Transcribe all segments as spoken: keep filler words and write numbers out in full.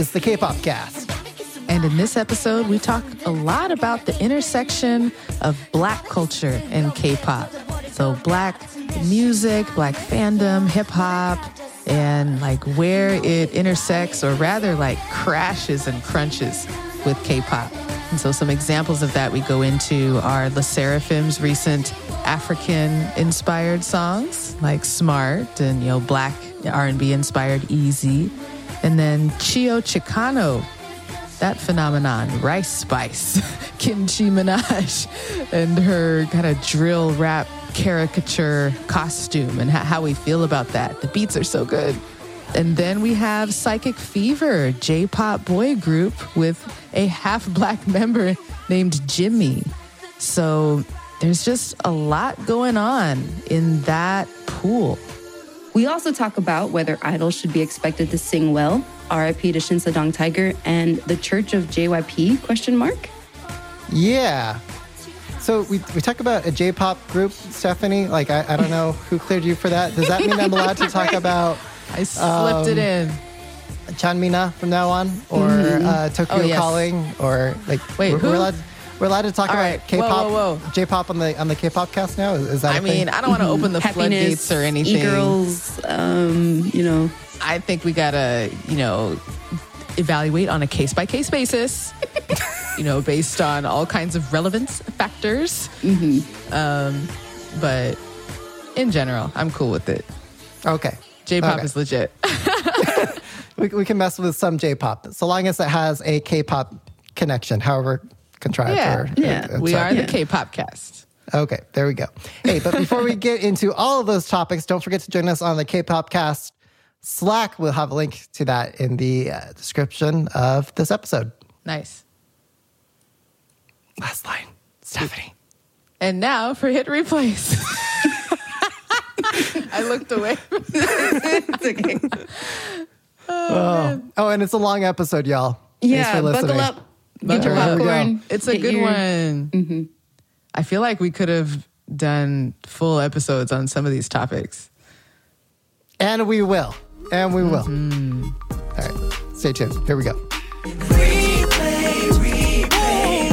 is the K-Pop Cast. And in this episode, we talk a lot about the intersection of Black culture and K-pop. So Black music, Black fandom, hip-hop, and like where it intersects, or rather like crashes and crunches with K-pop. And so some examples of that we go into are LE SSERAFIM's recent African-inspired songs like Smart and, you know, Black R and B-inspired Easy. And then Chio Chicano, that phenomenon, Rice Spice, Kimchi Minaj, and her kind of drill rap caricature costume and how we feel about that. The beats are so good. And then we have Psychic Fever, J-pop boy group with a half-Black member named Jimmy. So there's just a lot going on in that pool. We also talk about whether idols should be expected to sing well, R I P to Shin Se-dong Tiger, and the Church of J Y P, question mark? Yeah. So we we talk about a J-pop group, Stephanie. Like, I, I don't know who cleared you for that. Does that mean I'm allowed to talk about... I slipped um, it in. Chanmina from now on, or mm-hmm. uh, Tokyo oh, yes. Calling, or like wait, we're, who? we're allowed we're allowed to talk All about right. K-pop, whoa, whoa, whoa. J-pop on the on the K-pop cast now. Is, is that? I a mean, thing? I don't want to open the floodgates or anything. E-girls, um, you know. I think we gotta, you know, evaluate on a case by case basis. You know, based on all kinds of relevance factors. Mm-hmm. Um, but in general, I'm cool with it. Okay. J-pop okay. is legit. we, we can mess with some J-pop, so long as it has a K-pop connection, however contrived. Yeah, or, yeah. Or, we sorry. are the yeah. K-pop cast. Okay, there we go. Hey, but before we get into all of those topics, don't forget to join us on the K-Pop Cast Slack. We'll have a link to that in the uh, description of this episode. Nice. Last line, Stephanie. And now for hit replays. I looked away. It's okay. Oh, oh. oh, and it's a long episode, y'all. Yeah, buckle up. Get your popcorn. It's a good your... one. Mm-hmm. I feel like we could have done full episodes on some of these topics. And we will. And we will. Mm-hmm. All right, stay tuned. Here we go. Replay, replay,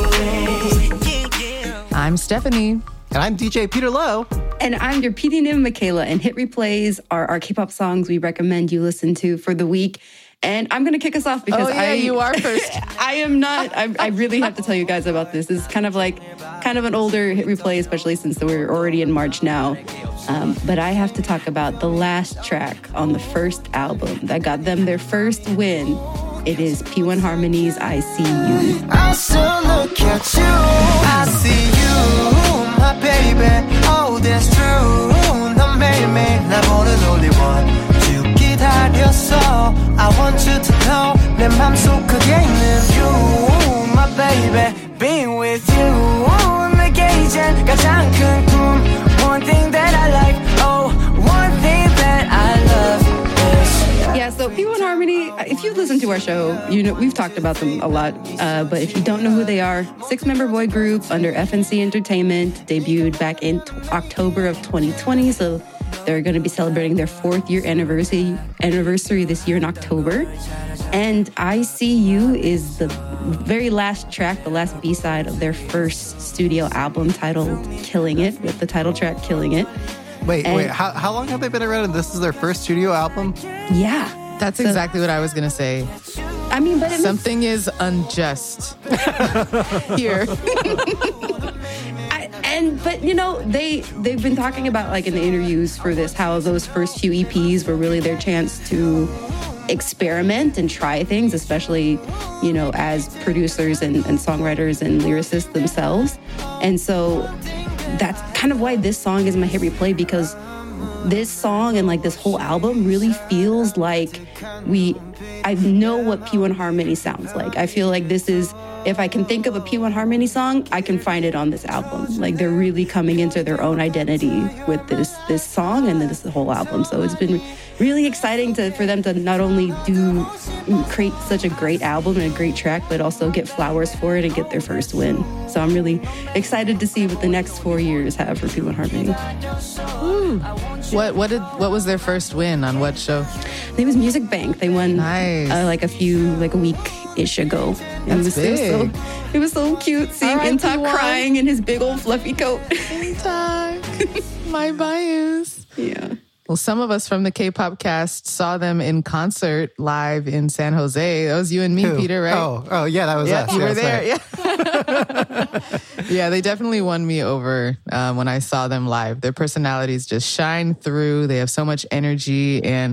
replay. I'm Stephanie. And I'm D J Peter Lowe. And I'm your P D Nim, Michaela. And hit replays are our K-pop songs we recommend you listen to for the week. And I'm going to kick us off because oh, yeah, I... you are first. I am not... I, I really have to tell you guys about this. This is kind of like, kind of an older hit replay, especially since we're already in March now. Um, but I have to talk about the last track on the first album that got them their first win. It is P one Harmony's I See You. I still look at you. I see you, my baby. Oh, that's true. 넌 매일매일 나 보는 only one. 기다렸어. I want you to know 내 맘속 그게 있는 you, my baby. Being with you 내게 이젠 가장 큰 꿈. One thing that I like, oh, one thing that I love is. Yeah, so P one Harmony, if you've listened to our show, you know we've talked about them a lot. Uh, but if you don't know who they are, six-member boy group under F N C Entertainment, debuted back in t- October of twenty twenty. So they're going to be celebrating their fourth year anniversary anniversary this year in October. And I See You is the very last track, the last B-side of their first studio album titled Killing It, with the title track Killing It. Wait, and wait, how, how long have they been around and this is their first studio album? Yeah. That's so, exactly what I was going to say. I mean, but it Something makes... is unjust here. I, and but you know they they've been talking about, like in the interviews for this, how those first few E Ps were really their chance to experiment and try things, especially you know as producers and, and songwriters and lyricists themselves. And so that's kind of why this song is my hit replay, because this song and like this whole album really feels like we I know what P one Harmony sounds like. I feel like this is, if I can think of a P one Harmony song, I can find it on this album. Like they're really coming into their own identity with this this song and this whole album. So it's been really exciting to for them to not only do create such a great album and a great track, but also get flowers for it and get their first win. So I'm really excited to see what the next four years have for P one Harmony. Ooh. What what did what was their first win on what show? I think it was Music Bank. They won Nice. uh, like a few, like a week-ish ago. And That's it was, it was big. so, it was so cute seeing All right, Intak P one. crying in his big old fluffy coat. Time. My bias. Yeah. Well, some of us from the K-pop cast saw them in concert live in San Jose. That was you and me, Who? Peter, right? Oh, oh yeah, that was Yeah, us. you Yeah, were that's there. right. Yeah. Yeah, they definitely won me over um, when I saw them live. Their personalities just shine through. They have so much energy, and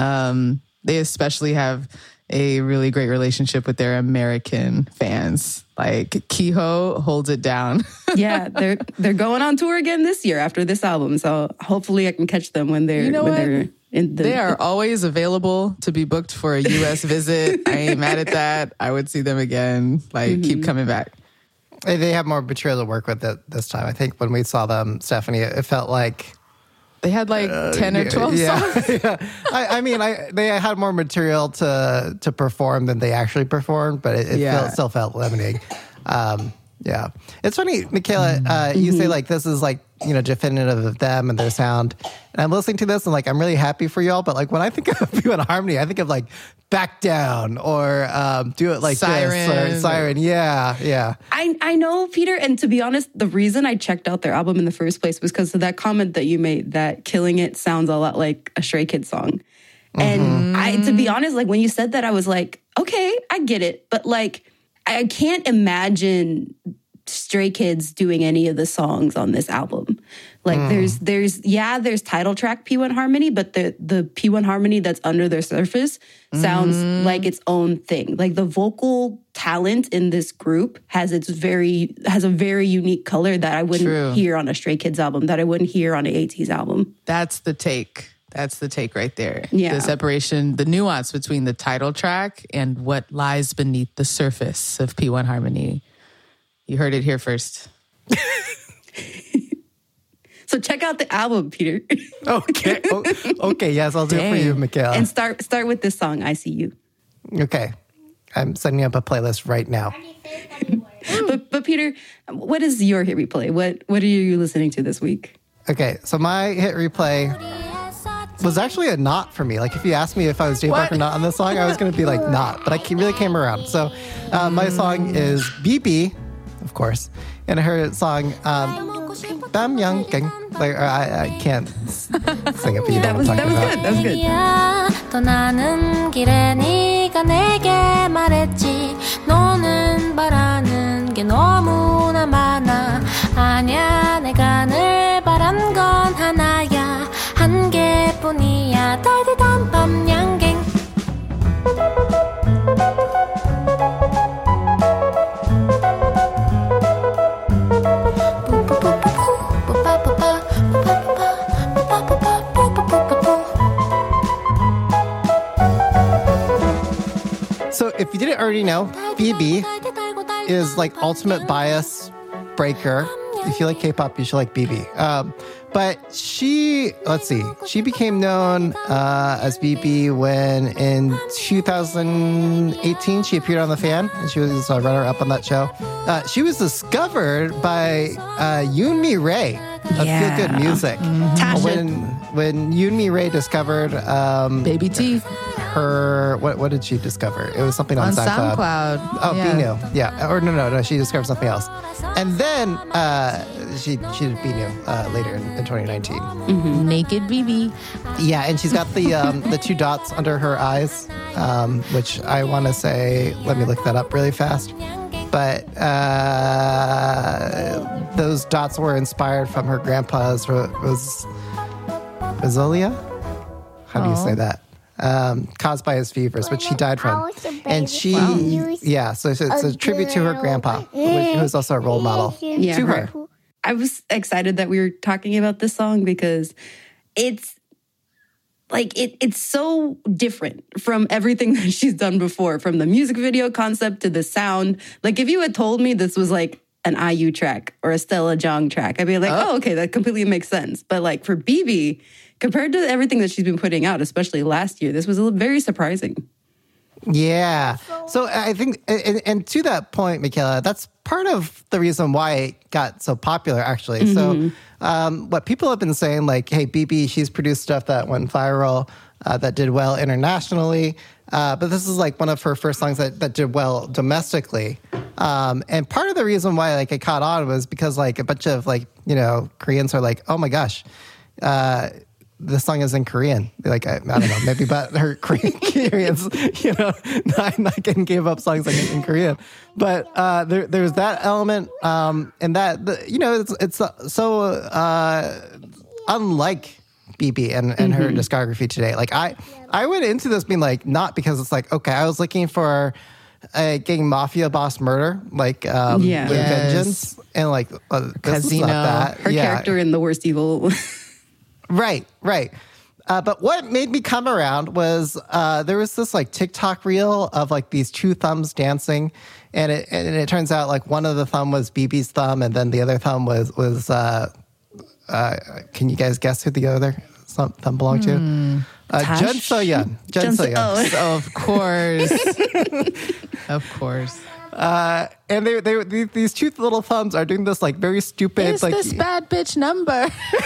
um, they especially have a really great relationship with their American fans. Like Kiho holds it down. Yeah, they're they're going on tour again this year after this album. So hopefully I can catch them when they're You know when what? they're in the They are always available to be booked for a U S visit. I ain't mad at that. I would see them again. Like, Mm-hmm. keep coming back. They they have more material to work with it this time. I think when we saw them, Stephanie, it, it felt like They had like ten or twelve yeah, songs. yeah. I, I mean, I they had more material to to perform than they actually performed, but it, it Yeah. felt, still felt limiting. Um, yeah, it's funny, Michaela. Uh, you say like this is like you know definitive of them and their sound, and I'm listening to this and like I'm really happy for y'all. But like when I think of P one Harmony, I think of like Back Down or um, Do It Like This Siren. or Siren. Yeah, yeah. I, I know, Peter, and to be honest, the reason I checked out their album in the first place was because of that comment that you made that Killing It sounds a lot like a Stray Kids song. And I, to be honest, like when you said that, I was like, okay, I get it. But like, I can't imagine Stray Kids doing any of the songs on this album. Like there's, there's, yeah, there's title track P one Harmony, but the, the P one Harmony that's under their surface sounds like its own thing. Like the vocal talent in this group has its very, has a very unique color that I wouldn't True. hear on a Stray Kids album, that I wouldn't hear on an ATEEZ album. That's the take. That's the take right there. Yeah. The separation, the nuance between the title track and what lies beneath the surface of P one Harmony. You heard it here first. So check out the album, Peter, Okay, oh, okay. Yes, I'll do it for Dang. you, Michaela. and start start with this song, I See You. Okay, I'm setting up a playlist right now. But but Peter, what is your hit replay? What what are you listening to this week? Okay, so my hit replay was actually a not for me. Like, if you asked me if I was J Park What? or not on this song, I was going to be like, not. But I ca- really came around. So uh, my song is B B, of course. And her song, um, Bam Young Gang. Like, or I, I can't s- sing it, but you know That was what I'm that talking was about. good. That was good. 떠나는 길에 네가 내게 말했지 너는 바라는 게 너무나 많아 아냐 내가 늘 바란 건 하나야 한 개뿐이야 따뜻한 밤 양갱 So if you didn't already know, B B is like ultimate bias breaker. If you like K-pop, you should like B B. Um, but she, let's see, she became known uh, as B B when in two thousand eighteen she appeared on The Fan, and she was a runner-up on that show. Uh, she was discovered by uh, Yoonmi Ray of Yeah. Feel Good Music. Tasha. When when Yoonmi Ray discovered um, Baby T her, what what did she discover? It was something on, on SoundCloud. SoundCloud. Oh, yeah. Be New. Yeah. Or no, no, no. She discovered something else. And then uh, she she did Be New uh, later in, in twenty nineteen. Naked B B. Yeah, and she's got the um, the two dots under her eyes, um, which I want to say, let me look that up really fast. But uh, those dots were inspired from her grandpa's ro- was Rosalia? How do you say that? Um, caused by his fevers, which she died from. And she, yeah, so it's, it's a tribute to her grandpa, which, who was also a role model Yeah, to her- her. I was excited that we were talking about this song because it's like it it's so different from everything that she's done before, from the music video concept to the sound. Like if you had told me this was like an I U track or a Stella Jong track, I'd be like, oh, okay, that completely makes sense. But like for B B, compared to everything that she's been putting out, especially last year, this was a little- very surprising. Yeah. So I think, and, and to that point, Michaela, that's part of the reason why it got so popular, actually. Mm-hmm. So um, what people have been saying, like, hey, B B, she's produced stuff that went viral, uh, that did well internationally. Uh, but this is like one of her first songs that, that did well domestically. Um, and part of the reason why like it caught on was because like a bunch of like, you know, Koreans are like, oh my gosh, uh, this song is in Korean. Like, I, I don't know, maybe about her Korean experience, you know, not, not getting gave up songs like in, in Korean. But uh, there, there's that element. Um, and that, the, you know, it's, it's so uh, unlike B B and, and mm-hmm. her discography today. Like, I, I went into this being like, not because it's like, okay, I was looking for a gang mafia boss murder, like um, yeah. with yes. Vengeance. And like, uh, Casino. That. Her yeah. character in The Worst Evil. Right, right. Uh, but what made me come around was uh, there was this like TikTok reel of like these two thumbs dancing, and it and it turns out like one of the thumb was B B's thumb, and then the other thumb was was. Uh, uh, can you guys guess who the other thumb, thumb belonged to? Mm. Uh, Jun So-yeon. Jun So-yeon. Oh. Of course, of course. Uh, and they, they, they, these two little thumbs are doing this like very stupid, It's like this bad bitch number.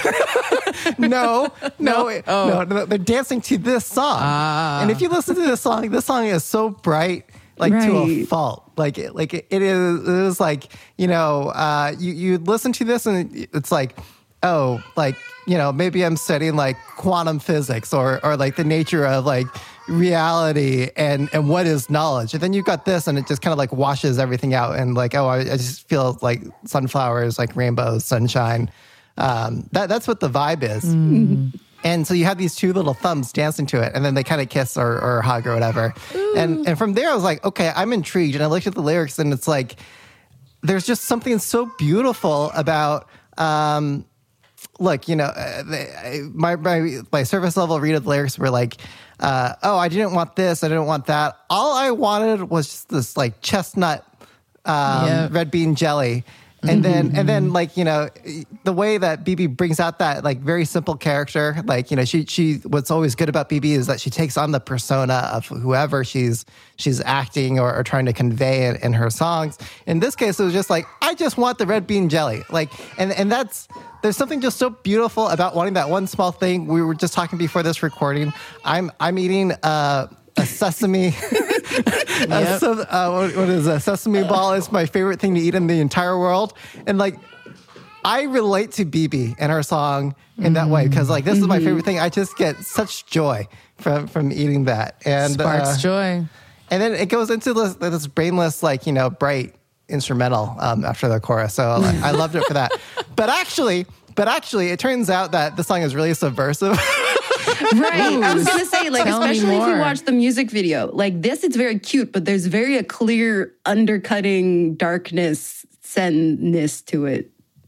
no, no, no, Oh. no, they're dancing to this song. Ah. And if you listen to this song, this song is so bright, like to a Right. fault. Like, it, like it, it is, it is like, you know, uh, you, you listen to this and it's like, oh, like, you know, maybe I'm studying like quantum physics or, or like the nature of like reality and, and what is knowledge. And then you've got this and it just kind of like washes everything out. And like, oh, I, I just feel like sunflowers, like rainbows, sunshine. Um, that that's what the vibe is. Mm. And so you have these two little thumbs dancing to it, and then they kind of kiss or, or hug or whatever. And and from there, I was like, okay, I'm intrigued. And I looked at the lyrics, and it's like, there's just something so beautiful about, um, look, you know, uh, they, my, my my surface level read of the lyrics were like, uh, oh, I didn't want this, I didn't want that. All I wanted was just this like chestnut um, Yep. red bean jelly. And then, and then, like, you know, the way that B B brings out that like very simple character, like, you know, she she what's always good about B B is that she takes on the persona of whoever she's she's acting or, or trying to convey in, in her songs. In this case, it was just like, I just want the red bean jelly, like, and and that's there's something just so beautiful about wanting that one small thing. We were just talking before this recording. I'm I'm eating uh, a sesame. Yep. Uh, so, uh, what, what is a sesame ball is my favorite thing to eat in the entire world. And like, I relate to B B and her song in that way because like, this mm-hmm. is my favorite thing. I just get such joy from, from eating that. And Sparks uh, joy. And then it goes into this, this brainless, like, you know, bright instrumental um, after the chorus. So like, I loved it for that. But actually, but actually, it turns out that the song is really subversive. Right. I was going to say, like, Tell me especially if you more. watch the music video, like this, it's very cute, but there's very a clear undercutting darkness, sadness to it.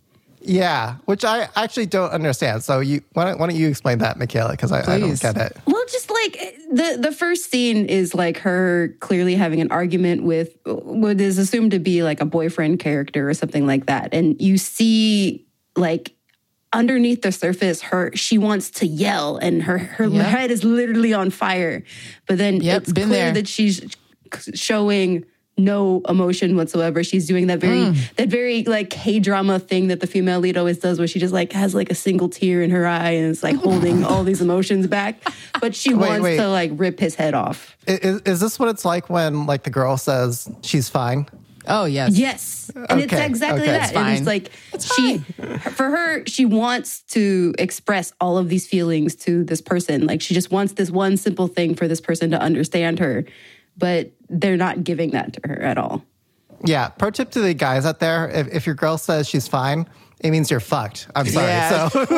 Yeah, which I actually don't understand. So you, why don't, why don't you explain that, Michaela? Because I, I don't Please. get it. Well, just like the the first scene is like her clearly having an argument with what is assumed to be like a boyfriend character or something like that. And you see like underneath the surface, her she wants to yell and her, her Yep. head is literally on fire. But then Yep, it's been clear there. that she's showing no emotion whatsoever. She's doing that very Mm. that very like K-drama thing that the female lead always does where she just like has like a single tear in her eye and it's like holding all these emotions back. But she Wait, wants wait. to like rip his head off. Is, is this what it's like when like the girl says she's fine? Oh, yes. Yes. And it's Okay, exactly okay. that. It's fine. It's like she for her, she wants to express all of these feelings to this person. Like she just wants this one simple thing for this person to understand her. But they're not giving that to her at all. Yeah. Pro tip to the guys out there: if, if your girl says she's fine, it means you're fucked. I'm sorry. Yeah. So,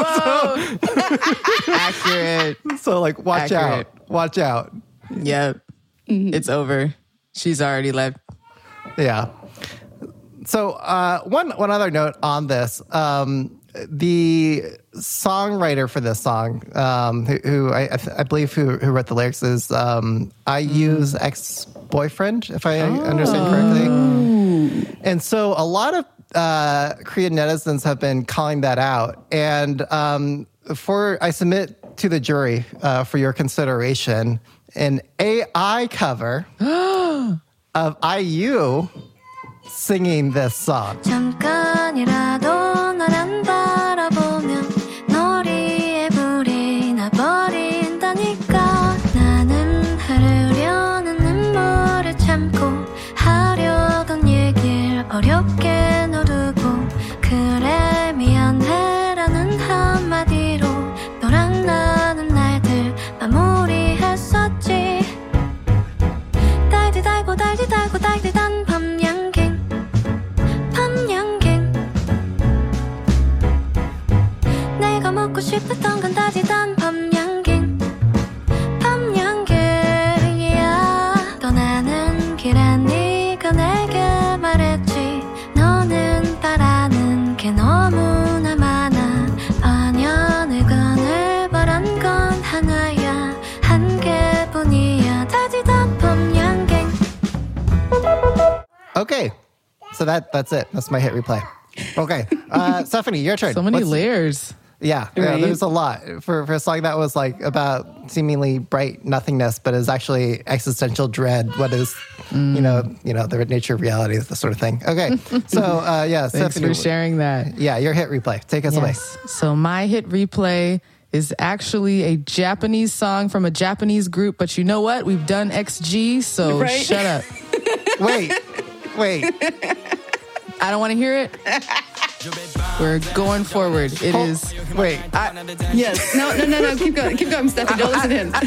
Accurate. so like, watch Accurate. out. Watch out. Yep. It's over. She's already left. Yeah. So uh, one one other note on this: um, the songwriter for this song, um, who, who I, I believe who, who wrote the lyrics, is um, I U's ex-boyfriend, if I understand correctly. And so a lot of uh, Korean netizens have been calling that out. And um, for I submit to the jury uh, for your consideration an A I cover of I U singing this song. 잠깐이라도 날 안 바라보면 놀이에 불이 나버린다니까 나는 흐르려는 눈물을 참고 하려던 얘길 어렵게 누르고 그래 미안해라는 한마디로 너랑 나는 날들 마무리했었지 달디 달고 달디 달고 달디 단 밤양갱 밤양갱 내가 먹고 싶었던 건 달디 단 밤양갱 밤양갱 yeah. 떠나는 길에 네가 내게 말했지 너는 바라는 게 너무나 많아 아니야 내가 늘 바란 건 하나야 한 개뿐이야 달디 단 밤양갱 Okay, so that that's it. That's my hit replay. Okay, uh, Stephanie, your turn. So many What's- layers. Yeah, yeah, Right? there's a lot for for a song that was like about seemingly bright nothingness, but is actually existential dread. What is, you know, you know, the nature of reality is the sort of thing. Okay, so uh, yeah, Thanks Stephanie, for sharing that. yeah, your hit replay. Take us away. Yes. So my hit replay is actually a Japanese song from a Japanese group, but you know what? We've done X G, so Right? shut up. Wait, wait. I don't want to hear it. We're going forward. It Hold- is. Wait. Yes. No, no, no, no. Keep going. Keep going, Stephanie. Don't listen to him.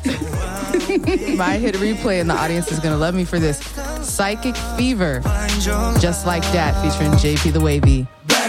My hit replay, and the audience is going to love me for this. Psychic Fever, Just Like That, featuring J P the Wavy.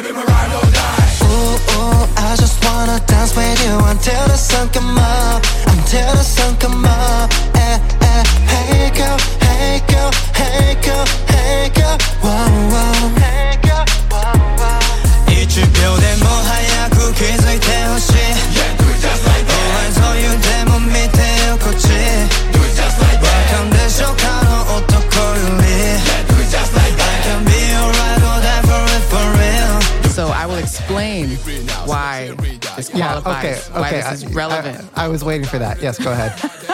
Ooh, ooh, I just wanna dance with you until the sun come up, until the sun come up. Eh, eh, hey girl, hey girl, hey girl, hey girl. Wow, wow. Hey girl, wow, wow. 一秒でも早く気づいてほしい。お前そういうでも見てよこっち。わかんでしょ他の男より。I can be alright or die for it for real. So I will explain why this Yeah. qualifies, Okay. why Okay. this is I- relevant. I, I was waiting for that. Yes. Go ahead.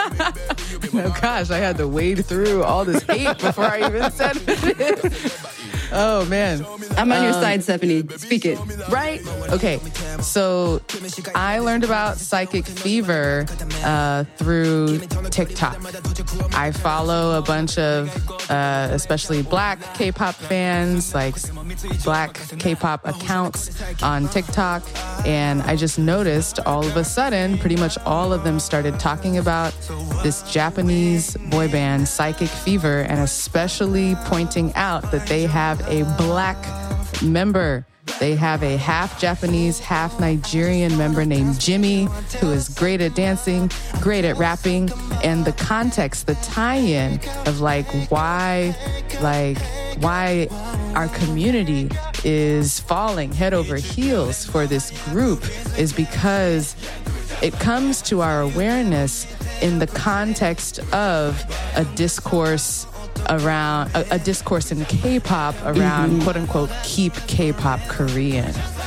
Oh gosh, I had to wade through all this hate before I even said it. Oh man. I'm on your side, Stephanie. Speak it. Right? Okay. So I learned about Psychic Fever uh, through TikTok. I follow a bunch of, uh, especially black K-pop fans, like black K-pop accounts on TikTok. And I just noticed all of a sudden, pretty much all of them started talking about this Japanese boy band, Psychic Fever, and especially pointing out that they have a black member. They have a half Japanese, half Nigerian member named Jimmy, who is great at dancing, great at rapping, and the context, the tie-in of like why, like why our community is falling head over heels for this group is because it comes to our awareness in the context of a discourse around a, a discourse in K-pop around mm-hmm. quote unquote keep K-pop Korean.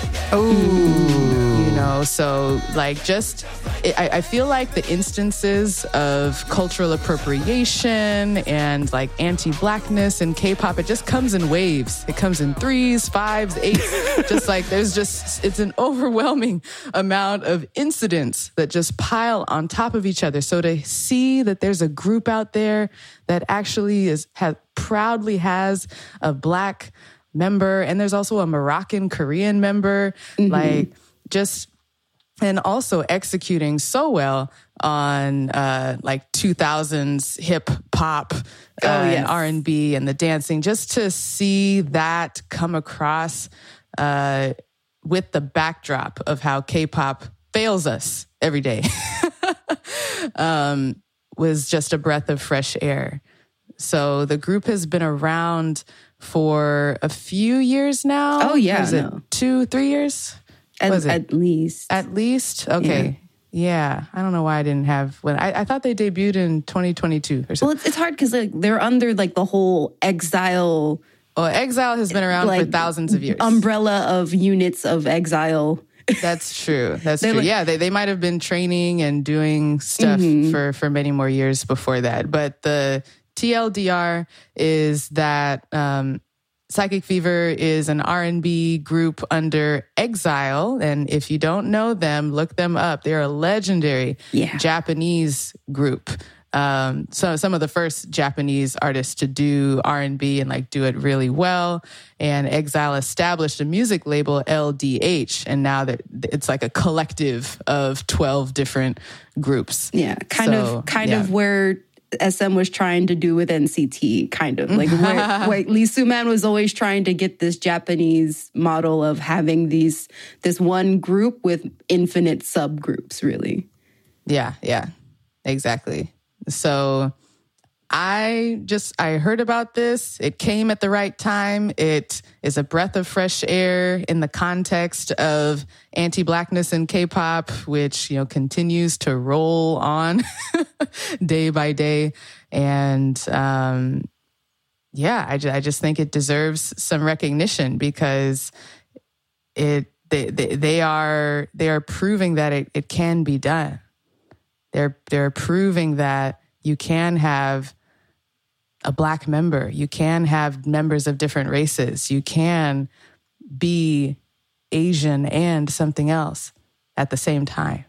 Oh, you know, so like just it, I, I feel like the instances of cultural appropriation and like anti-blackness in K-pop, it just comes in waves. It comes in threes, fives, eights. Just like there's just it's an overwhelming amount of incidents that just pile on top of each other. So to see that there's a group out there that actually is has proudly has a black member, and there's also a Moroccan Korean member, mm-hmm. like just and also executing so well on uh, like two thousands hip hop uh, oh, yes. and R and B and the dancing. Just to see that come across uh, with the backdrop of how K-pop fails us every day um, was just a breath of fresh air. So the group has been around for a few years now. Oh, yeah. Is it no. two, three years? At, Was it? at least. At least? Okay. Yeah. yeah. I don't know why I didn't have when I, I thought they debuted in twenty twenty-two or something. Well, it's, it's hard because like they're under like the whole exile. Well, Exile has been around like, for thousands of years. Umbrella of units of exile That's true. That's They true. like- yeah, they, they might have been training and doing stuff Mm-hmm. for, for many more years before that. But the T L D R is that um, Psychic Fever is an R and B group under Exile. And if you don't know them, look them up. They're a legendary Yeah. Japanese group. Um, so some of the first Japanese artists to do R and B and like do it really well. And Exile established a music label, L D H, and now that it's like a collective of twelve different groups. Yeah, kind So, of, kind yeah. of where S M was trying to do with N C T, kind of like where, where Lee Soo-man was always trying to get this Japanese model of having these this one group with infinite subgroups, really. Yeah, yeah, exactly. So I just, I heard about this. It came at the right time. It is a breath of fresh air in the context of anti-Blackness in K-pop, which, you know, continues to roll on day by day. And um, yeah, I, ju- I just think it deserves some recognition because it they, they, they are they are proving that it, it can be done. They're they're proving that you can have a Black member. You can have members of different races. You can be Asian and something else at the same time.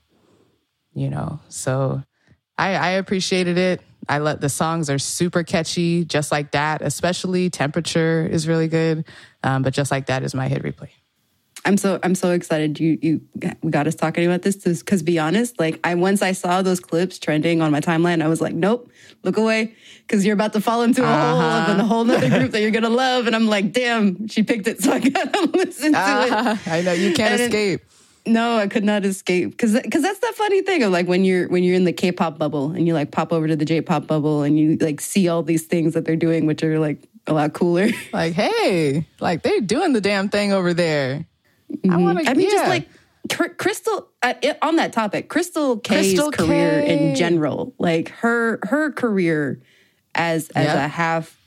You know, so I, I appreciated it. I let the songs are super catchy, just like that. Especially Temperature is really good, um, but Just Like That is my hit replay. I'm so I'm so excited you you we got us talking about this because be honest, like I once I saw those clips trending on my timeline, I was like, nope, look away because you're about to fall into a hole Uh-huh. of a whole nother group that you're gonna love, and I'm like, damn, she picked it, so I gotta listen to Ah, it. I know you can't And it- escape. No, I could not escape because because that's the funny thing of like when you're when you're in the K-pop bubble and you like pop over to the J-pop bubble and you like see all these things that they're doing, which are like a lot cooler. Like, hey, like they're doing the damn thing over there. I want to. I mean, yeah. just like Cr- Crystal uh, it, on that topic, Crystal K's Crystal career K. in general, like her her career as as Yeah. a half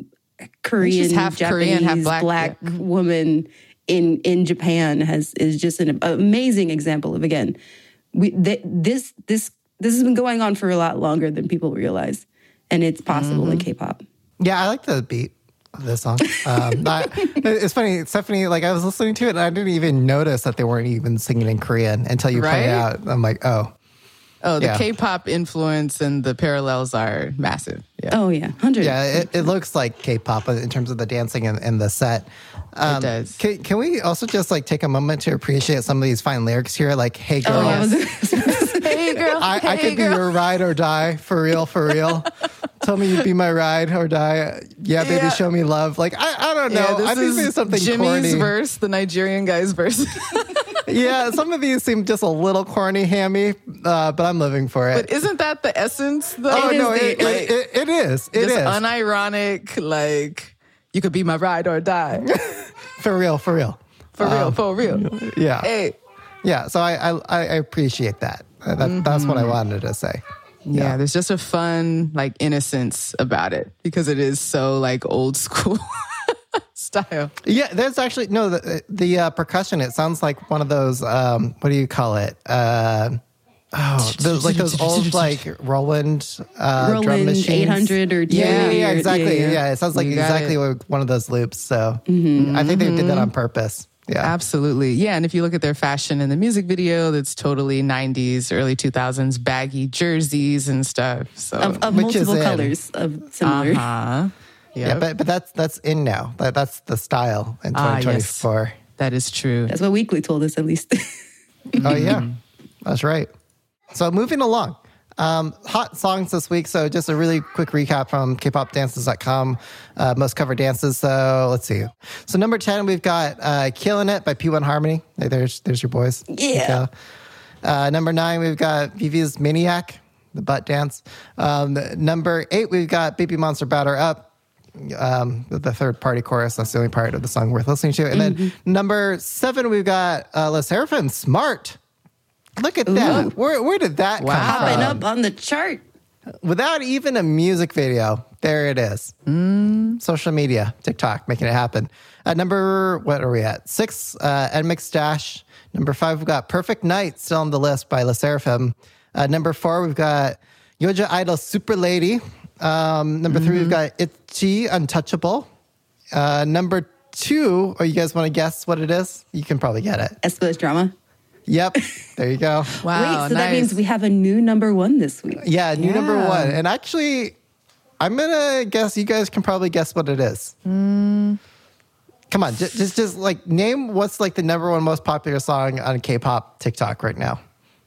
Korean, she's half Japanese, Korean, half Black, black yeah. woman in in Japan has is just an amazing example of again, we th- this this this has been going on for a lot longer than people realize, and it's possible Mm-hmm. in K-pop. Yeah, I like the beat of this song. Um, I, it's funny, Stephanie, like I was listening to it and I didn't even notice that they weren't even singing in Korean until you Right? pointed out. I'm like, oh. oh, the yeah. K-pop influence and the parallels are massive. Yeah, Oh yeah, hundred. Yeah, it, it looks like K-pop in terms of the dancing and, and the set. Um, it does. Can, can we also just like take a moment to appreciate some of these fine lyrics here? Like, hey girl, Oh, I was- Hey girl, I, I hey could be girl. your ride or die, for real, for real. Tell me you'd be my ride or die. Yeah, baby, Yeah. show me love. Like, I, I don't know. Yeah, this I think is there's something Jimmy's corny. verse, the Nigerian guy's verse. Yeah, some of these seem just a little corny, hammy, uh, but I'm living for it. But isn't that the essence, though? oh, it is no, the- it, it, it, it is. It Just is. unironic, like, you could be my ride or die. for real, for real. For real, Um, for real. Yeah. Hey. Yeah, so I, I, I appreciate that. Uh, that That's what I wanted to say. Yeah, there's just a fun, like, innocence about it because it is so, like, old school style. Yeah, there's actually, no, the, the uh, percussion, it sounds like one of those, um, what do you call it? Uh, oh, those, like those old, like, Roland uh, drum Roland machines. eight hundred or Yeah, yeah, yeah, or- exactly. Yeah, yeah, yeah. it sounds like You got exactly it. what- one of those loops. So I think they did that on purpose. Yeah. Absolutely. Yeah. And if you look at their fashion in the music video, that's totally nineties, early two thousands baggy jerseys and stuff. So, of, of Which is multiple in. colors of similar. uh-huh. Yeah, Yep. but but that's that's in now. That, that's the style in Ah, twenty twenty-four. that is true. That's what Weekly told us, at least. Oh yeah, that's right. So moving along, um, hot songs this week. So just a really quick recap from K pop dances dot com, uh, most covered dances. So let's see. So number ten, we've got uh, "Killing It" by P one Harmony. Hey, there's there's your boys. Yeah. Uh, number nine, we've got Vivi's "Maniac," the butt dance. Um, number eight, we've got "Baby Monster Batter Up." Um, the, the third party chorus. That's the only part of the song worth listening to. And then number seven, we've got uh, Les Seraphim, "Smart." Look at that. Where where did that Wow. come Popping from? up on the chart. Without even a music video. There it is. Social media, TikTok, making it happen. At number, what are we at? Six, uh, N M I X Dash. Number five, we've got Perfect Night, still on the list by LE SSERAFIM. Uh, number four, we've got Yoja Idol Super Lady. Um, number mm-hmm. three, we've got ITZY Untouchable. Uh, number two, or you guys want to guess what it is? You can probably get it. aespa Drama. Yep. There you go. Wow. Wait, so nice. that means we have a new number one this week. Yeah, new Yeah. number one. And actually, I'm going to guess you guys can probably guess what it is. Mm. Come on, just, just just like name what's like the number one most popular song on K-pop TikTok right now.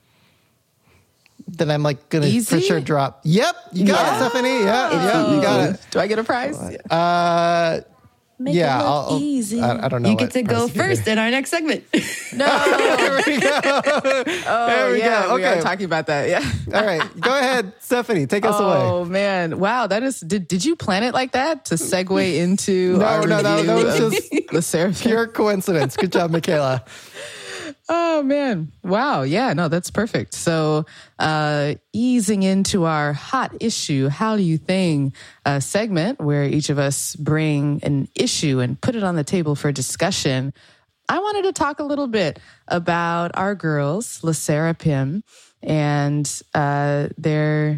Then I'm like going to for sure drop. Yep, you got Yeah. it, Stephanie. Yeah, yeah, you got it. Do I get a prize? Uh, Make yeah, it look I'll, I'll, easy. I, I don't know. You what get to go prize you first get. in our next segment. No. There we go. Oh, There we yeah, go. we are Okay. talking about that. Yeah. All right, go ahead, Stephanie. Take us away. Oh man! Wow, that is. Did did you plan it like that to segue into? No, our no, that- that review was of just LE SSERAFIM? Pure coincidence. Good job, Michaela. Oh man. Wow. Yeah, no, that's perfect. So uh easing into our hot issue, how do you thing uh segment where each of us bring an issue and put it on the table for discussion. I wanted to talk a little bit about our girls, LE SSERAFIM, and uh their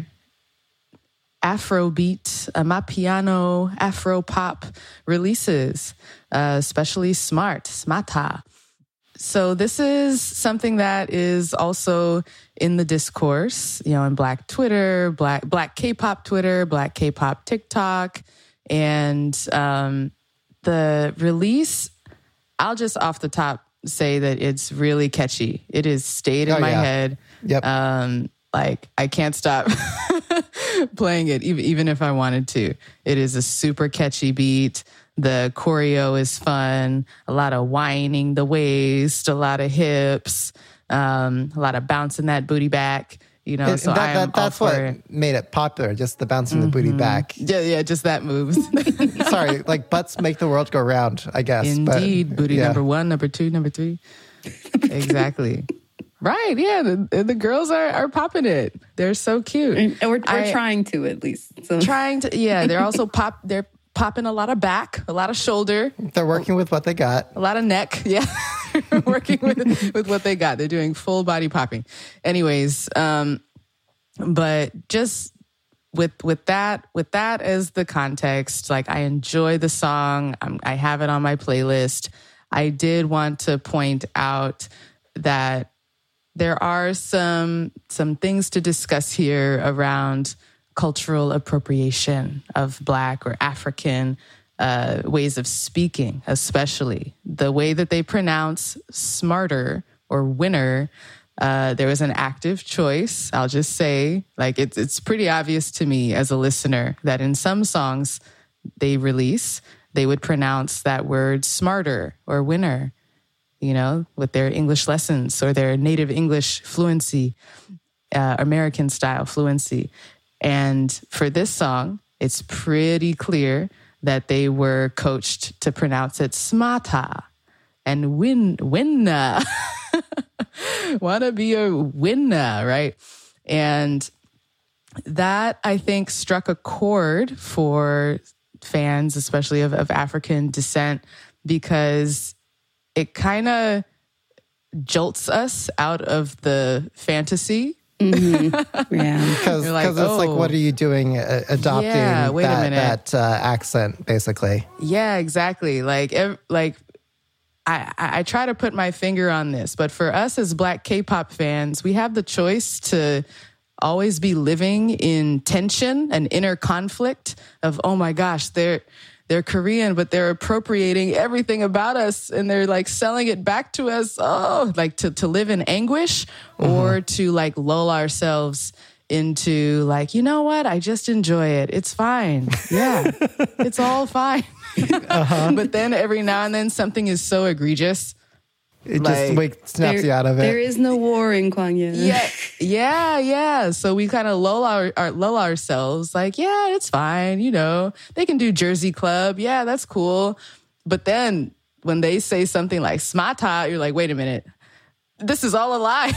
Afrobeat, Amapiano, Afro pop releases, uh, especially Smart, Smata. So this is something that is also in the discourse, you know, in Black Twitter, Black Black K-pop Twitter, Black K-pop TikTok, and um, the release. I'll just off the top say that it's really catchy. It is stayed in Oh, my yeah. head. Yep. Um, like I can't stop playing it, even even if I wanted to. It is a super catchy beat. The choreo is fun, a lot of whining the waist, a lot of hips, um, a lot of bouncing that booty back, you know, And so that, I'm that, that's all what for it. made it popular, just the bouncing the booty back. Yeah, yeah, just that moves. Sorry, like butts make the world go round, I guess. Indeed, but, booty yeah. number one, number two, number three. Exactly. Right, yeah, the, the girls are, are popping it. They're so cute. And we're, we're I- trying to, at least. So. Trying to, yeah, they're also pop, they're popping a lot of back, a lot of shoulder, They're working with what they got. a lot of neck. Yeah. Working with, with what they got. They're doing full body popping. Anyways, um, but just with, with that, with that as the context, like I enjoy the song. I'm, I have it on my playlist. I did want to point out that there are some, some things to discuss here around cultural appropriation of Black or African uh, ways of speaking, especially the way that they pronounce smarter or winner. Uh, there was an active choice. I'll just say, like, it's it's pretty obvious to me as a listener that in some songs they release, they would pronounce that word smarter or winner, you know, with their English lessons or their native English fluency, uh, American style fluency. And for this song, it's pretty clear that they were coached to pronounce it smata and win, winna. Want to be a winna, right? And that, I think, struck a chord for fans, especially of, of African descent, because it kind of jolts us out of the fantasy. Mm-hmm. Yeah. Because You're like, it's like, oh. what are you doing uh, adopting Yeah, wait a that, minute. that uh, accent, basically? Yeah, exactly. Like, ev- like I, I I try to put my finger on this, but for us as Black K-pop fans, we have the choice to always be living in tension and inner conflict of, oh my gosh, they're they're Korean, but they're appropriating everything about us and they're like selling it back to us. Oh, like to, to live in anguish mm-hmm. or to like lull ourselves into like, you know what? I just enjoy it. It's fine. Yeah, it's all fine. Uh-huh. But then every now and then something is so egregious. It Like, just like, snaps There- you out of it. There is no war in Kwangya. Yeah, yeah, yeah. So we kind of lull our, our lull ourselves, like, yeah, it's fine. You know, they can do Jersey Club. Yeah, that's cool. But then when they say something like smata, you're like, wait a minute, this is all a lie.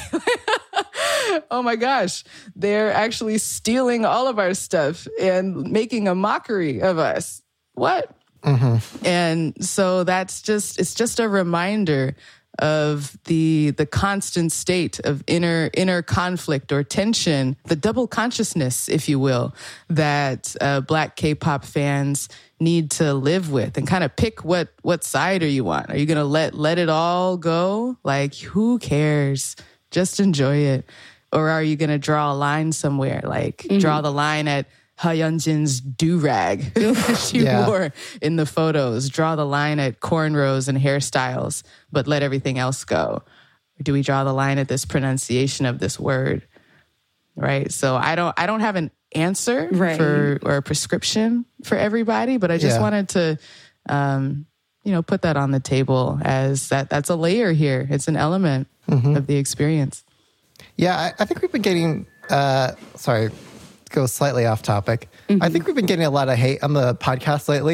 Oh my gosh, they're actually stealing all of our stuff and making a mockery of us. What? Mm-hmm. And so that's just, it's just a reminder of the the constant state of inner inner conflict or tension, the double consciousness, if you will, that uh, Black K-pop fans need to live with, and kind of pick what what side are you on. Are you gonna let let it all go? Like, who cares? Just enjoy it. Or are you gonna draw a line somewhere? Like, mm-hmm. draw the line at Hyunjin's do-rag she yeah. wore in the photos. Draw the line at cornrows and hairstyles, but let everything else go. Or do we draw the line at this pronunciation of this word? Right. So I don't I don't have an answer right. for or a prescription for everybody, but I just yeah. wanted to um, you know, put that on the table as that that's a layer here. It's an element mm-hmm. of the experience. Yeah, I, I think we've been getting uh sorry. go slightly off topic. Mm-hmm. I think we've been getting a lot of hate on the podcast lately.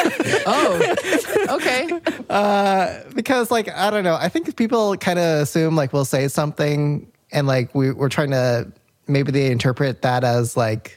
Oh, okay. Uh, because like, I don't know. I think people kind of assume like we'll say something and like we, we're trying to, maybe they interpret that as like,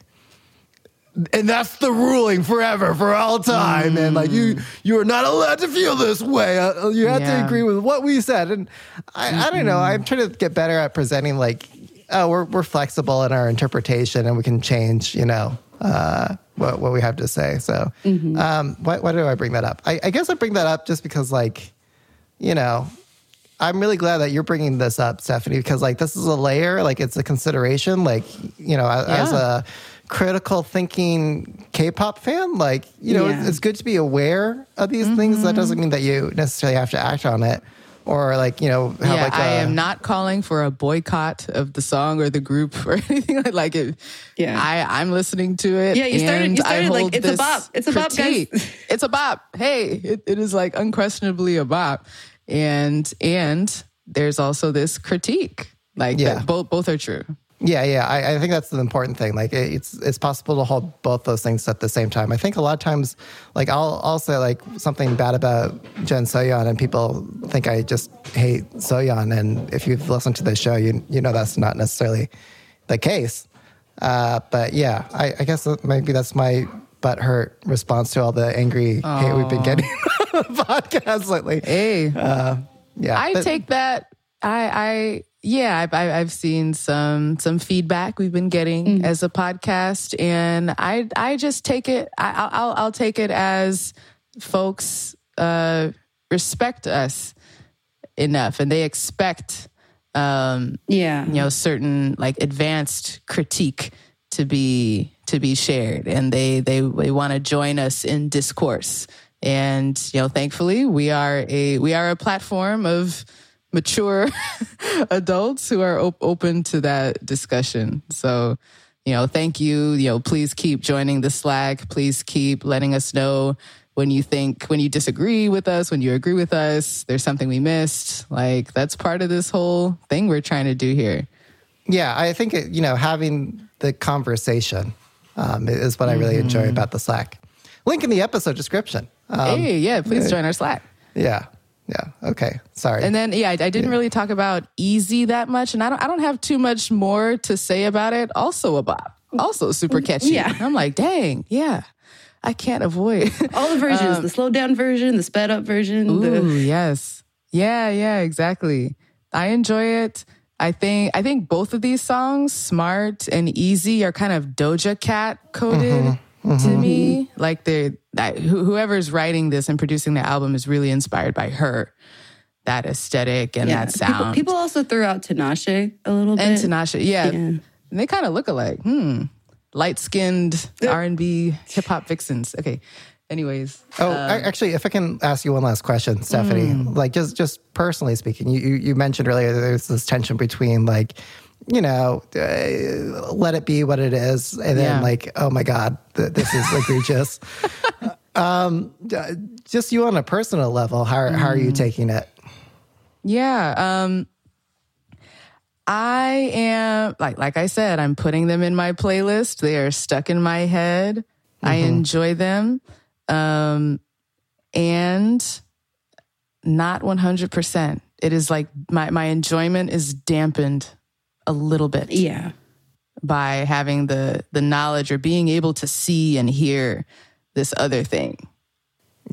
and that's the ruling forever, for all time. Mm. And like, you, you are not allowed to feel this way. Uh, you have yeah. to agree with what we said. And I, mm-hmm. I don't know. I'm trying to get better at presenting like, oh, we're we're flexible in our interpretation and we can change, you know, uh, what what we have to say. So mm-hmm. um, why, why do I bring that up? I, I guess I bring that up just because, like, you know, I'm really glad that you're bringing this up, Stephanie, because, like, this is a layer, like, it's a consideration, like, you know, as, yeah. as a critical thinking K-pop fan, like, you know, yeah. it's, it's good to be aware of these mm-hmm. things. That doesn't mean that you necessarily have to act on it. Or like, you know, have yeah, like a, I am not calling for a boycott of the song or the group or anything like, like it. Yeah, I, I'm listening to it. Yeah, you started. And you started I hold like it's a bop. It's a bop, guys. It's a bop. Hey, it, it is like unquestionably a bop, and and there's also this critique. Like yeah. that both both are true. Yeah, yeah. I, I think that's the important thing. Like, it's it's possible to hold both those things at the same time. I think a lot of times, like, I'll, I'll say, like, something bad about Jen Soyeon, and people think I just hate Soyeon. And if you've listened to the show, you you know that's not necessarily the case. Uh, but, yeah, I, I guess maybe that's my butthurt response to all the angry Aww. hate we've been getting on the podcast lately. Hey. Uh, yeah. I but, take that. I... I Yeah, I've, I've seen some some feedback we've been getting mm-hmm. as a podcast, and I I just take it. I, I'll I'll take it as folks uh, respect us enough, and they expect, um, yeah, you know, certain like advanced critique to be to be shared, and they they they want to join us in discourse, and you know, thankfully we are a we are a platform of mature adults who are op- open to that discussion. So, you know, thank you. You know, please keep joining the Slack. Please keep letting us know when you think, when you disagree with us, when you agree with us, there's something we missed. Like, that's part of this whole thing we're trying to do here. Yeah, I think, it, you know, having the conversation um, is what I really mm-hmm. enjoy about the Slack. Link in the episode description. Um, hey, yeah, please join our Slack. Yeah. Yeah. Okay. Sorry. And then, yeah, I, I didn't yeah. really talk about Easy that much, and I don't. I don't have too much more to say about it. Also a bop. Also super catchy. Yeah. I'm like, dang. Yeah. I can't avoid all the versions: um, the slowed down version, the sped up version. Ooh, the... yes. Yeah. Yeah. Exactly. I enjoy it. I think. I think both of these songs, Smart and Easy, are kind of Doja Cat coded. Mm-hmm. Mm-hmm. To me, like the whoever's writing this and producing the album is really inspired by her, that aesthetic and yeah. that sound. People, people also threw out Tinashe a little bit. And Tinashe, yeah, yeah. And they kind of look alike. Hmm, light skinned R and B hip hop vixens. Okay. Anyways, oh, um, actually, if I can ask you one last question, Stephanie, mm. like just just personally speaking, you you mentioned earlier that there's this tension between like, you know, uh, let it be what it is. And then yeah. like, oh my God, th- this is egregious. um, just you on a personal level, how, mm. how are you taking it? Yeah. Um, I am, like like I said, I'm putting them in my playlist. They are stuck in my head. Mm-hmm. I enjoy them. Um, and not one hundred percent. It is like my, my enjoyment is dampened a little bit, yeah, by having the the knowledge or being able to see and hear this other thing.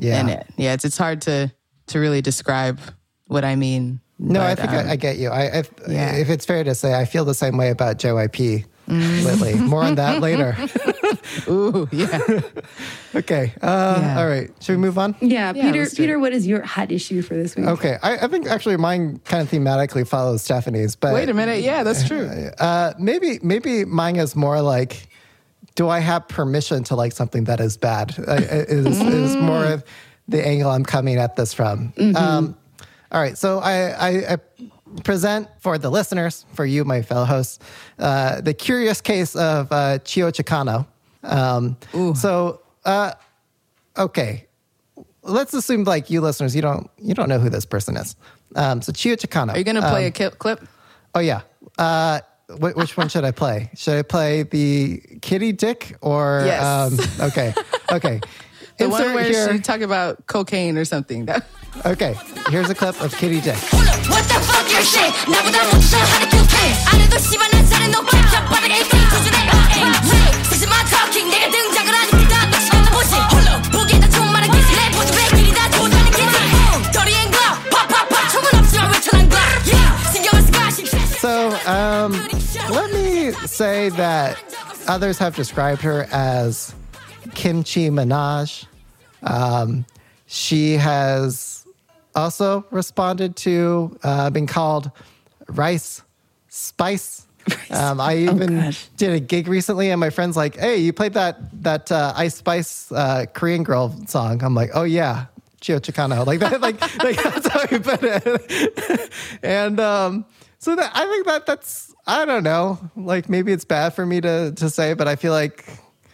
Yeah. in it. Yeah, it's it's hard to to really describe what I mean. No, but, I think um, I, I get you. I, I yeah. if it's fair to say, I feel the same way about J Y P lately. More on that later. Ooh, yeah. Okay. Uh, Yeah. All right. Should we move on? Yeah, Yeah, Peter. let's do Peter, it. what is your hot issue for this week? Okay. I, I think actually mine kind of thematically follows Stephanie's, but Wait a minute. Yeah, that's true. Uh, maybe maybe mine is more like, do I have permission to like something that is bad? Uh, is is more of the angle I'm coming at this from. Um, all right, so I, I, I present for the listeners, for you, my fellow hosts, uh, the curious case of uh, Chio Chicano. Um, so, uh, okay, let's assume like you listeners, you don't you don't know who this person is. Um, so Chio Chicano. Are you going to play um, a ki- clip? Oh yeah. Uh, wh- which one should I play? Should I play the kitty dick or? Yes. Um, okay. Okay. The Insert one where here. she talk about cocaine or something. That- Okay. Here's a clip of kitty dick. Hold up, what the fuck your shit? 나보다 못해 하는 큐 안에도 씨발 난 살은 높아 혓바닥에 에이 조준해 에이 This is my talking 내가 등장을 하니까 너 시간도 보지 Hold up 보기에다 좀 많은 기지 내 모두 백일이 다 도다는 기지 Dirty and glow 팝팝팝 총은 없지만 외쳐난 거 신경을 쓰고 So, um, let me say that others have described her as Kimchi Minaj. Um, she has also responded to uh, being called Rice Spice. Um, I even did a gig recently, and my friend's like, "Hey, you played that that uh, Ice Spice uh, Korean girl song." I'm like, "Oh yeah, Chio Chicano." Like that, like, like that's how he put it. And um, so that, I think that that's I don't know. Like maybe it's bad for me to to say, but I feel like.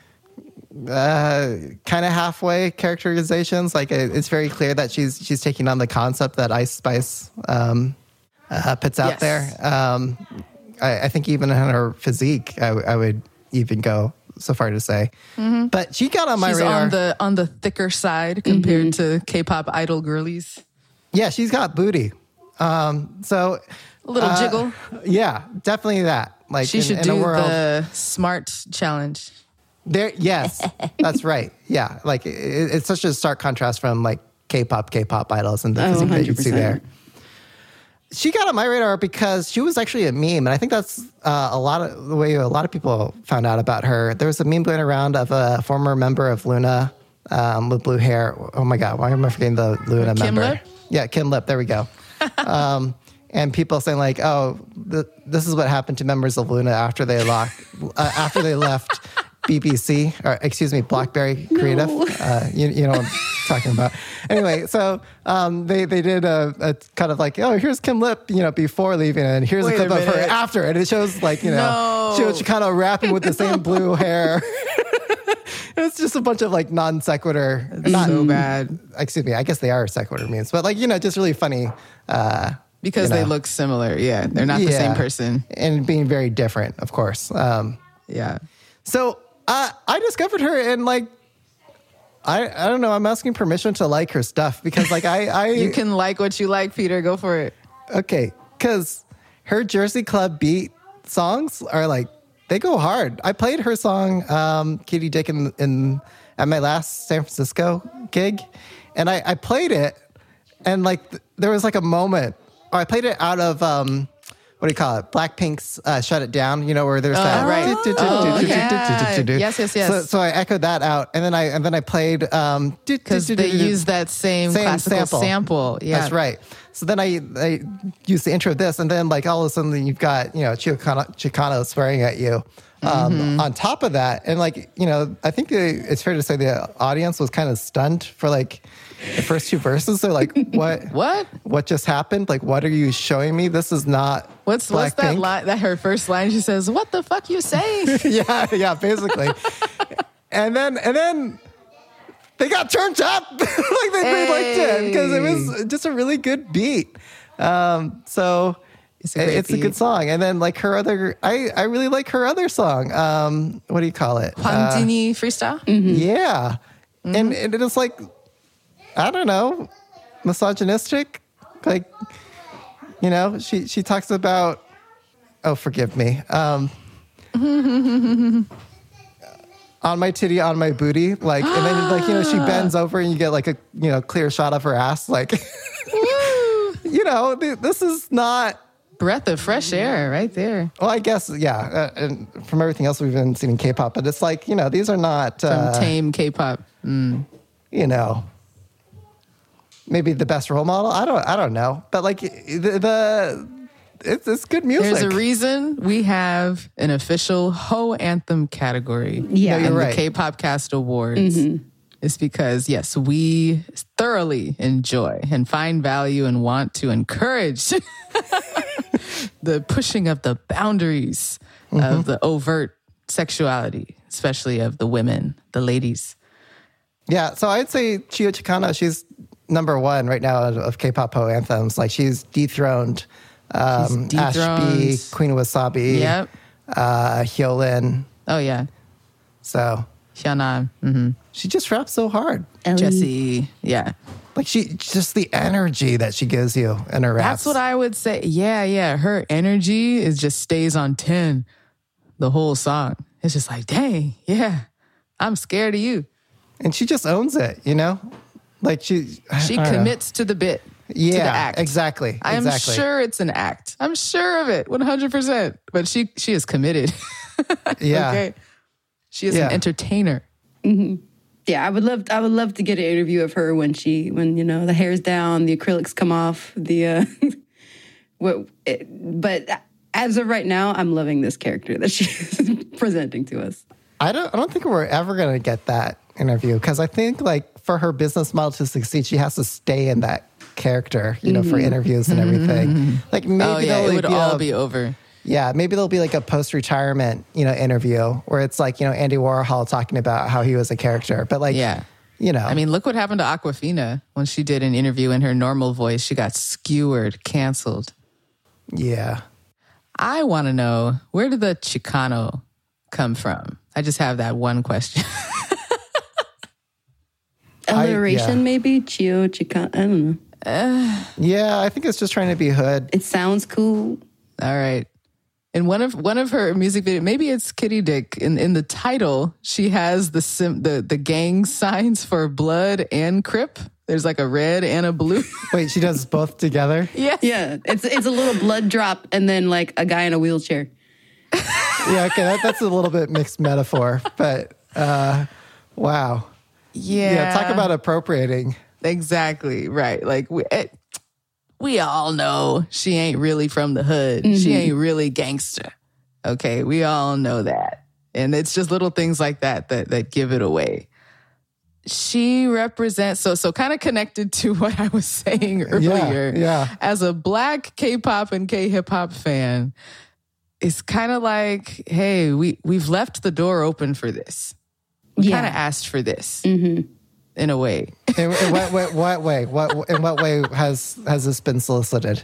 Uh, kind of halfway characterizations. Like it, it's very clear that she's she's taking on the concept that Ice Spice um, uh, puts out Yes. there. Um, I, I think even in her physique, I, w- I would even go so far to say. But she got on my She's radar. on the on the thicker side compared to K-pop idol girlies. Yeah, she's got booty. Um, so A little uh, jiggle. Yeah, definitely that. Like She in, should in do a world, the smart challenge. There, yes, that's right. Yeah, like it, it's such a stark contrast from like K-pop, K-pop idols, and the Oh, physique that you see one hundred there. percent. She got on my radar because she was actually a meme, and I think that's uh, a lot of the way a lot of people found out about her. There was a meme going around of a former member of Luna um, with blue hair. Oh my god, why am I forgetting the Luna Kim member? Lip? Yeah, Kim Lip. There we go. um, and people saying like, "Oh, th- this is what happened to members of Luna after they locked, uh, after they left." B B C, or excuse me, BlackBerry Creative. Uh, you, you know what I'm talking about. Anyway, so um, they they did a, a kind of like, oh, here's Kim Lip, you know, before leaving, and here's Wait a clip a of her minute. after, and it shows like, you know, No. she was kind of rapping with the same blue hair. It's just a bunch of like non sequitur, not So bad. excuse me, I guess they are sequitur memes, but like, you know, just really funny. Uh, Because you they know. look similar. Yeah, they're not the Yeah. same person. And being very different, of course. Um, Yeah. So uh, I discovered her and like, I I don't know. I'm asking permission to like her stuff because like I I You can like what you like, Peter. Go for it. okay because her Jersey Club beat songs are like they go hard. I played her song um, Kitty Dick in, in at my last San Francisco gig, and I, I played it and like th- there was like a moment. Or I played it out of. Um, What do you call it? Blackpink's uh, "Shut It Down." You know where there's that. right. Oh, yeah. Yes, yes, yes. So, so I echoed that out, and then I and then I played um Because they use that same, Same classical sample. sample. Yeah. That's right. So then I I use the intro of this, and then like all of a sudden you've got you know Chicano, Chicano swearing at you. Um, Mm-hmm. On top of that, and like you know, I think the, it's fair to say the audience was kind of stunned for like the first two verses. They're like, "What? What? What just happened? Like, what are you showing me? This is not What's what's that Blackpink." line? That her first line. She says, "What the fuck you saying?" yeah, yeah, basically. and then and then they got turned up like they really liked it because it was just a really good beat. Um, so It's a great it's a good beat. song. And then like her other, I I really like her other song. Um, what do you call it? Uh, Hwangjini freestyle. yeah, and, and it is like I don't know, misogynistic. Like you know, she she talks about. Oh, forgive me. Um, on my titty, on my booty, like, and then like you know she bends over and you get like a you know clear shot of her ass, like, you know th- this is not breath of fresh air right there. Well, I guess yeah, uh, and from everything else we've been seeing in K-pop, but it's like you know these are not uh, From tame K-pop. Mm. You know, maybe the best role model. I don't I don't know, but like the. the It's, it's good music. There's a reason we have an official Ho anthem category. Yeah, no, you're in right. the K-pop Cast Awards. Mm-hmm. It's because, yes, we thoroughly enjoy and find value and want to encourage the pushing of the boundaries mm-hmm. of the overt sexuality, especially of the women, the ladies. Yeah, so I'd say Chio Chikano, she's number one right now of, of K-pop Ho anthems. Like she's dethroned. Um, She's Ashby, Queen Wasabi, yep. uh, Hyolyn. Oh, yeah. So, Hyuna. Mm-hmm. she just raps so hard. Ellie. Jessie. Yeah. Like, she just the energy that she gives you in her raps. That's what I would say. Yeah, yeah. Her energy is just stays on ten the whole song. It's just like, dang, yeah, I'm scared of you. And she just owns it, you know? Like, she... She I don't know. commits to the bit. Yeah, to the act. exactly. I'm exactly. sure it's an act. I'm sure of it, one hundred percent. But she she is committed. Yeah. Okay. She is Yeah. an entertainer. Mm-hmm. Yeah, I would love I would love to get an interview of her when she when you know the hair's down, the acrylics come off, the uh what it, but as of right now, I'm loving this character that she's presenting to us. I don't, I don't think we're ever going to get that interview because I think, like, for her business model to succeed, she has to stay in that character, you know, mm-hmm. for interviews and everything. Mm-hmm. Like, maybe oh, yeah, there'll it would be all a, be over. Yeah, maybe there'll be like a post-retirement, you know, interview where it's like, you know, Andy Warhol talking about how he was a character. But like, yeah. you know. I mean, look what happened to Awkwafina when she did an interview in her normal voice. She got skewered, canceled. Yeah. I want to know, where did the Chicano come from? I just have that one question. Alliteration, I, yeah. maybe? Chio, Chicano, I don't know. Uh, yeah, I think it's just trying to be hood. It sounds cool. All right. In one of one of her music videos, maybe it's Kitty Dick. In in the title, she has the sim, the the gang signs for Blood and Crip. There's like a red and a blue. Wait, she does both together? Yes. Yeah, it's it's a little blood drop and then like a guy in a wheelchair. Yeah, okay, that, that's a little bit mixed metaphor, but uh, wow. Yeah. Yeah, talk about appropriating. Exactly, right. Like, we, it, we all know she ain't really from the hood. Mm-hmm. She ain't really gangster. Okay, we all know that. And it's just little things like that that, that give it away. She represents, so so kind of connected to what I was saying earlier. Yeah, yeah. As a Black K-pop and K-hip-hop fan, it's kind of like, hey, we, we've left the door open for this. We Yeah. kind of asked for this. Mm-hmm. In a way. In, in what, what, what way? What in what way has has this been solicited?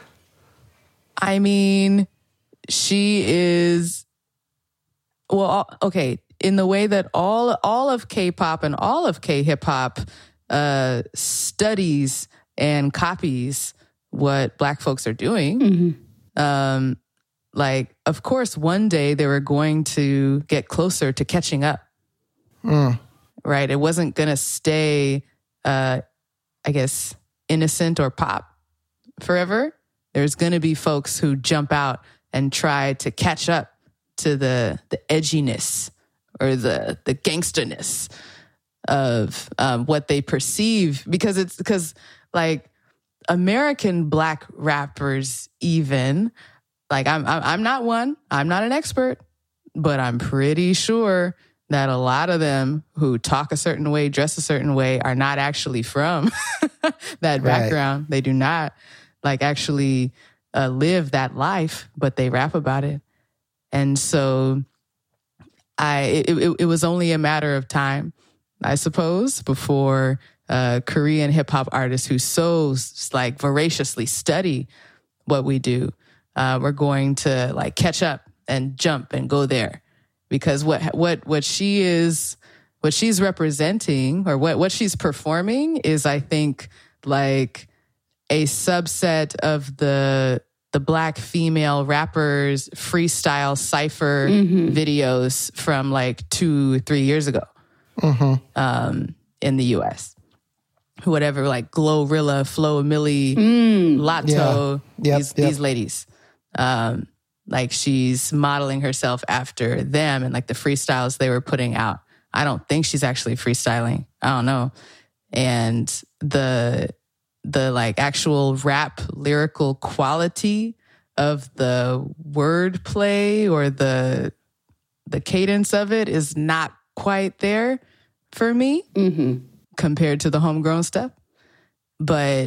I mean, she is well, okay, in the way that all all of K-pop and all of K-hip-hop uh, studies and copies what Black folks are doing. Mm-hmm. Um, like, of course, one day they were going to get closer to catching up. Mm. Right? It wasn't going to stay, uh, I guess, innocent or pop forever. There's going to be folks who jump out and try to catch up to the the edginess or the the gangsterness of um, what they perceive, because it's because like American Black rappers, even like I'm I'm not one, I'm not an expert, but I'm pretty sure that a lot of them who talk a certain way, dress a certain way, are not actually from that background. Right. They do not like actually uh, live that life, but they rap about it. And so I, it, it, it was only a matter of time, I suppose, before uh, Korean hip hop artists who so like voraciously study what we do, uh, were going to like catch up and jump and go there. Because what what what she is, what she's representing, or what, what she's performing is, I think, like a subset of the the black female rappers freestyle cypher mm-hmm. videos from like two, three years ago mm-hmm. um, in the U S. Whatever, like Glorilla, Flo Millie, mm. Lotto, yeah. yep, these, yep. these ladies. Um, like she's modeling herself after them and like the freestyles they were putting out. I don't think she's actually freestyling. I don't know. And the the like actual rap lyrical quality of the wordplay or the the cadence of it is not quite there for me mm-hmm. compared to the homegrown stuff. But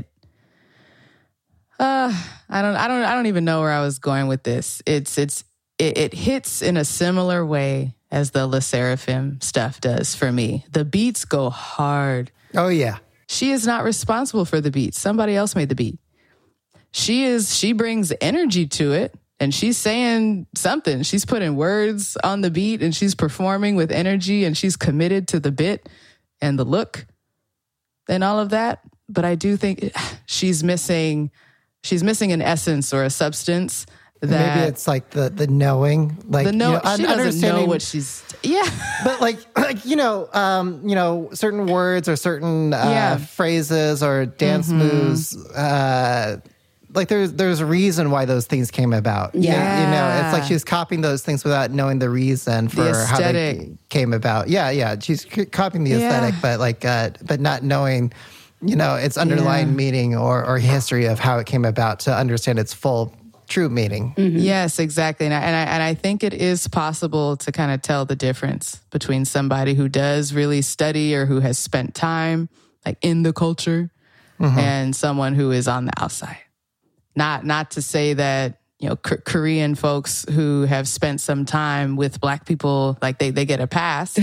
uh, I don't I don't I don't even know where I was going with this. It's it's it, it hits in a similar way as the LE SSERAFIM stuff does for me. The beats go hard. Oh yeah. She is not responsible for the beat. Somebody else made the beat. She is, she brings energy to it and she's saying something. She's putting words on the beat and she's performing with energy and she's committed to the bit and the look and all of that. But I do think she's missing, she's missing an essence or a substance. That maybe it's like the the knowing, like the know, you know, she doesn't know what she's yeah. But like like you know, um, you know, certain words or certain uh, yeah. phrases or dance mm-hmm. moves, uh, like there's there's a reason why those things came about. Yeah, you, you know, it's like she's copying those things without knowing the reason for the how they came about. Yeah, yeah, she's c- copying the aesthetic, yeah. but like, uh, but not knowing, you know, its underlying yeah. meaning or or history of how it came about to understand its full. True meaning. Mm-hmm. Yes, exactly. And I, and I and I think it is possible to kind of tell the difference between somebody who does really study or who has spent time like in the culture mm-hmm. and someone who is on the outside. Not not to say that, you know, K- Korean folks who have spent some time with Black people, like they, they get a pass.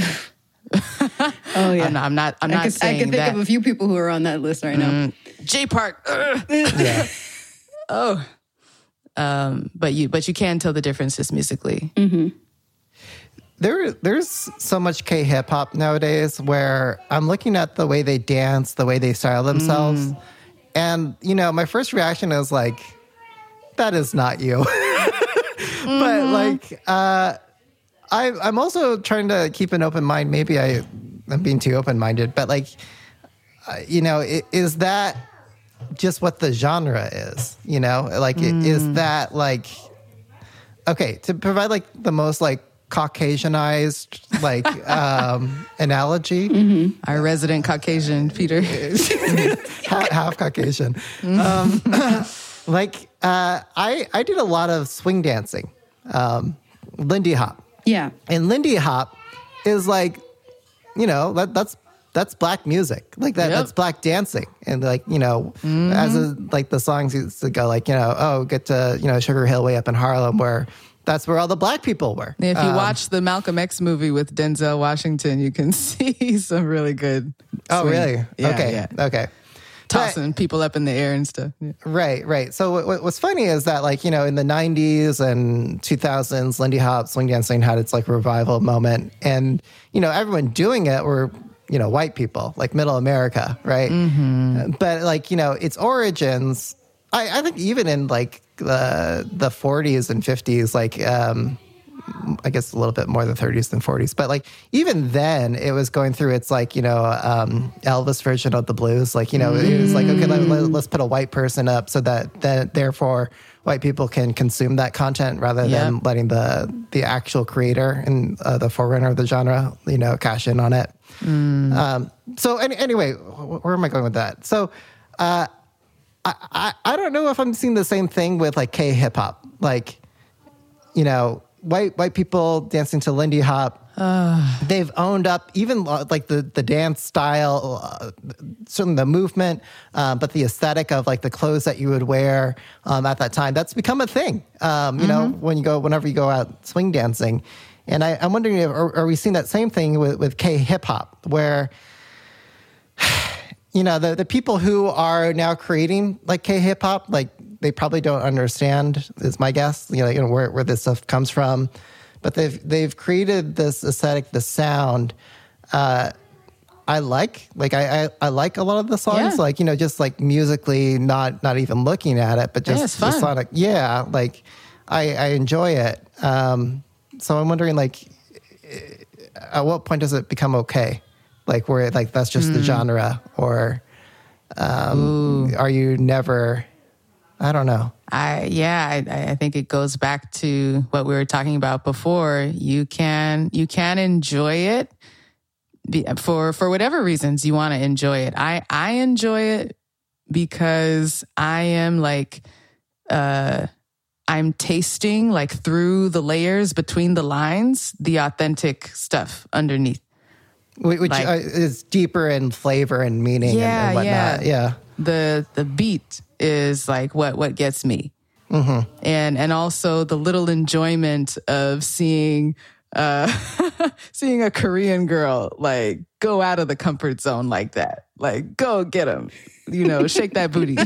Oh yeah. I'm not I'm not, I'm I not could, saying I can think that. of a few people who are on that list right now. Mm. J Park. Yeah. Oh. Um, but you, but you can tell the difference just musically. Mm-hmm. There, there's so much K-hip hop nowadays where I'm looking at the way they dance, the way they style themselves, mm. and you know, my first reaction is like, "That is not you." mm-hmm. But like, uh, I, I'm also trying to keep an open mind. Maybe I, I'm being too open-minded, but like, uh, you know, it, is that just what the genre is, you know, like mm. it, is that like, okay, to provide like the most like Caucasianized like um, analogy. Mm-hmm. Our resident Caucasian, Peter. half, half Caucasian. Mm. Um, like uh, I, I did a lot of swing dancing, um, Lindy Hop. Yeah. And Lindy Hop is like, you know, that that's That's Black music, like that. Yep. That's Black dancing, and like you know, mm-hmm. as a, like the songs used to go, like you know, oh, get to you know Sugar Hill way up in Harlem, where that's where all the Black people were. If you um, watch the Malcolm X movie with Denzel Washington, you can see some really good. Oh, swing. really? Yeah, okay, yeah. okay. Tossing but, people up in the air and stuff. Yeah. Right, right. So what, what's funny is that like you know in the nineties and two thousands, Lindy Hop swing dancing had its like revival moment, and you know everyone doing it were. You know, white people, like middle America, right? Mm-hmm. But like, you know, its origins, I, I think even in like the the forties and fifties, like um, I guess a little bit more than thirties than forties, but like even then it was going through its like, you know, um, Elvis version of the blues. Like, you know, mm. it was like, okay, let, let's put a white person up so that then therefore white people can consume that content rather yep. than letting the the actual creator and uh, the forerunner of the genre, you know, cash in on it. Mm. Um, so any, anyway, where am I going with that? So uh, I, I I don't know if I'm seeing the same thing with like K-hip hop, like, you know, white white people dancing to Lindy Hop. Uh. They've owned up even like the, the dance style, uh, certainly the movement, um, but the aesthetic of like the clothes that you would wear um, at that time. That's become a thing. Um, you mm-hmm. know, when you go, whenever you go out swing dancing. And I, I'm wondering, if, are, are we seeing that same thing with, with K-hip hop, where, you know, the, the people who are now creating like K-hip hop, like they probably don't understand, is my guess, you know, you know where, where this stuff comes from. But they've they've created this aesthetic, this sound, uh, I like. Like I, I, I like a lot of the songs. Yeah. Like, you know, just like musically, not not even looking at it, but just Yeah, it's the fun. sonic. Yeah, like I, I enjoy it. Um, so I'm wondering, like, at what point does it become okay? Like where like that's just Mm. the genre, or um, are you never? I don't know. I yeah, I, I think it goes back to what we were talking about before. You can you can enjoy it be, for for whatever reasons you want to enjoy it. I I enjoy it because I am like uh I'm tasting like through the layers between the lines the authentic stuff underneath. Wh- Which Like- uh, is deeper in flavor and meaning Yeah, and, and whatnot. yeah. Yeah. the the beat is like what what gets me, Mm-hmm. and and also the little enjoyment of seeing uh seeing a Korean girl like go out of the comfort zone like that, like go get him, you know, shake that booty.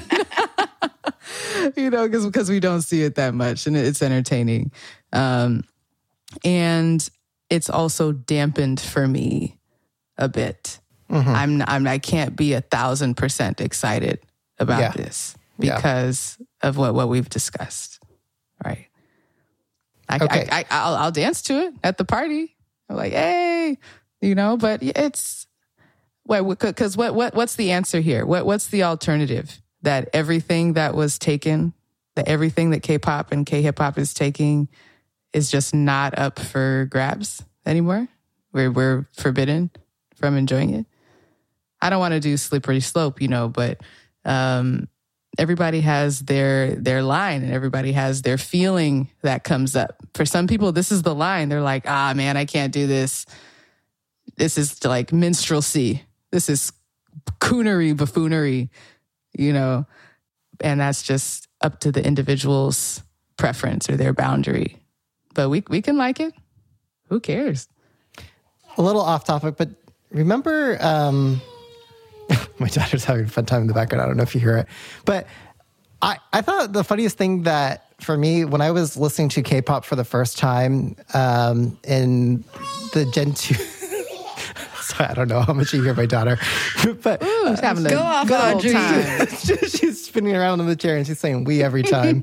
You know, because because we don't see it that much, and it's entertaining, um and it's also dampened for me a bit. Mm-hmm. I'm, I'm I can't be a thousand percent excited about Yeah. this Yeah. because of what, what we've discussed, right? I, Okay. I, I I'll, I'll dance to it at the party. I'm like, hey, you know, but it's wait, because what what what's the answer here? What what's the alternative? That everything that was taken, that everything that K-pop and K-hip hop is taking, is just not up for grabs anymore. We're we're forbidden from enjoying it. I don't want to do slippery slope, you know, but um, everybody has their their line and everybody has their feeling that comes up. For some people, this is the line. They're like, ah, man, I can't do this. This is like minstrelsy. This is coonery, buffoonery, you know, and that's just up to the individual's preference or their boundary. But we we can like it. Who cares? A little off topic, but remember, um, my daughter's having a fun time in the background. I don't know if you hear it, but I, I thought the funniest thing that for me, when I was listening to K-pop for the first time um, in the Gen two, sorry, I don't know how much you hear my daughter, but Ooh, she's having a Go off, good old Audrey. time. she's spinning around in the chair and she's saying "we" every time.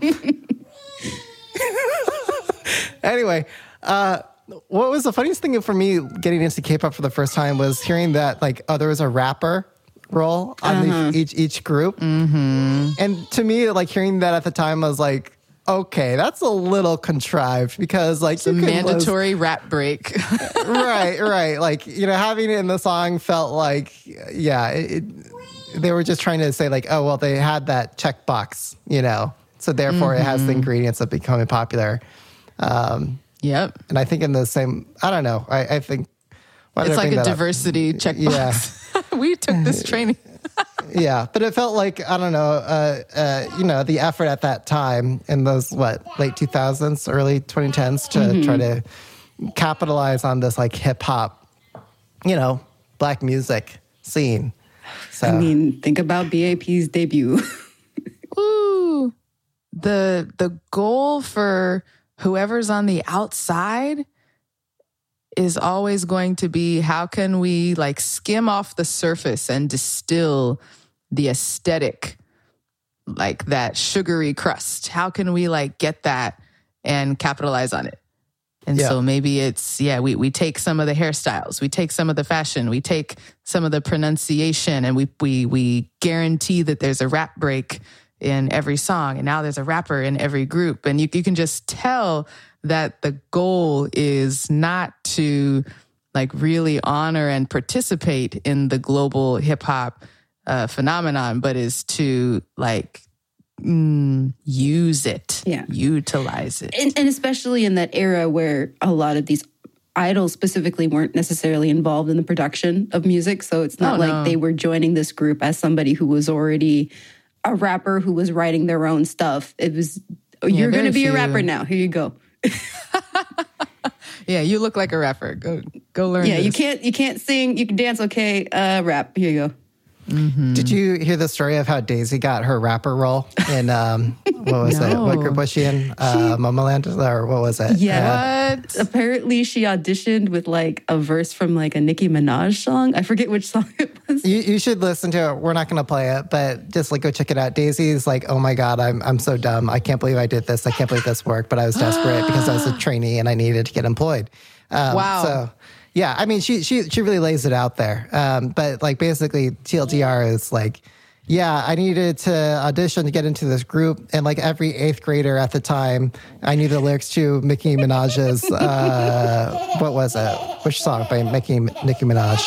Anyway, uh, what was the funniest thing for me getting into K-pop for the first time was hearing that like, oh, there was a rapper role on Uh-huh. the, each each group, mm-hmm. and to me, like hearing that at the time, I was like, okay, that's a little contrived because like The you could list- mandatory rap break. right, right, like you know, having it in the song felt like, yeah, it, it, they were just trying to say like, oh, well, they had that checkbox, you know, so therefore it has the ingredients of becoming popular. Um, Yep. And I think in the same, I don't know. I, I think why did It's I like bring a that up? diversity checkbox. We took this training. Yeah, but it felt like I don't know. Uh, uh, you know, the effort at that time in those what late two thousands, early twenty tens to Mm-hmm. try to capitalize on this like hip hop, you know, black music scene. So I mean, think about B A P's debut. Ooh. The the goal for whoever's on the outside is always going to be how can we like skim off the surface and distill the aesthetic, like that sugary crust. How can we like get that and capitalize on it? And Yeah. so maybe it's, yeah, we, we take some of the hairstyles, we take some of the fashion, we take some of the pronunciation, and we we we guarantee that there's a rap break in every song. And now there's a rapper in every group. And you, you can just tell that the goal is not to like really honor and participate in the global hip hop uh, phenomenon, but is to like mm, use it, Yeah. utilize it. and, and especially in that era where a lot of these idols specifically weren't necessarily involved in the production of music. So it's not Oh, like no. they were joining this group as somebody who was already a rapper who was writing their own stuff. It was, oh, you're going very to be a few. rapper now. Here you go. Yeah, you look like a rapper. Go go learn Yeah, this. you can't you can't sing, you can dance okay, uh rap. Here you go. Mm-hmm. Did you hear the story of how Daisy got her rapper role in, um, what was No. it? What group was she in? Uh, Momoland? Or what was it? Yeah. What? Apparently, she auditioned with like a verse from like a Nicki Minaj song. I forget which song it was. You, you should listen to it. We're not going to play it, but just like go check it out. Daisy's like, oh my God, I'm I'm so dumb. I can't believe I did this. I can't believe this worked. But I was desperate because I was a trainee and I needed to get employed. Um, Wow. So yeah, I mean, she she she really lays it out there. Um, but like basically, T L D R is like, yeah, I needed to audition to get into this group, and like every eighth grader at the time, I knew the lyrics to Nicki Minaj's uh, what was it? Which song by Nicki Nicki Minaj?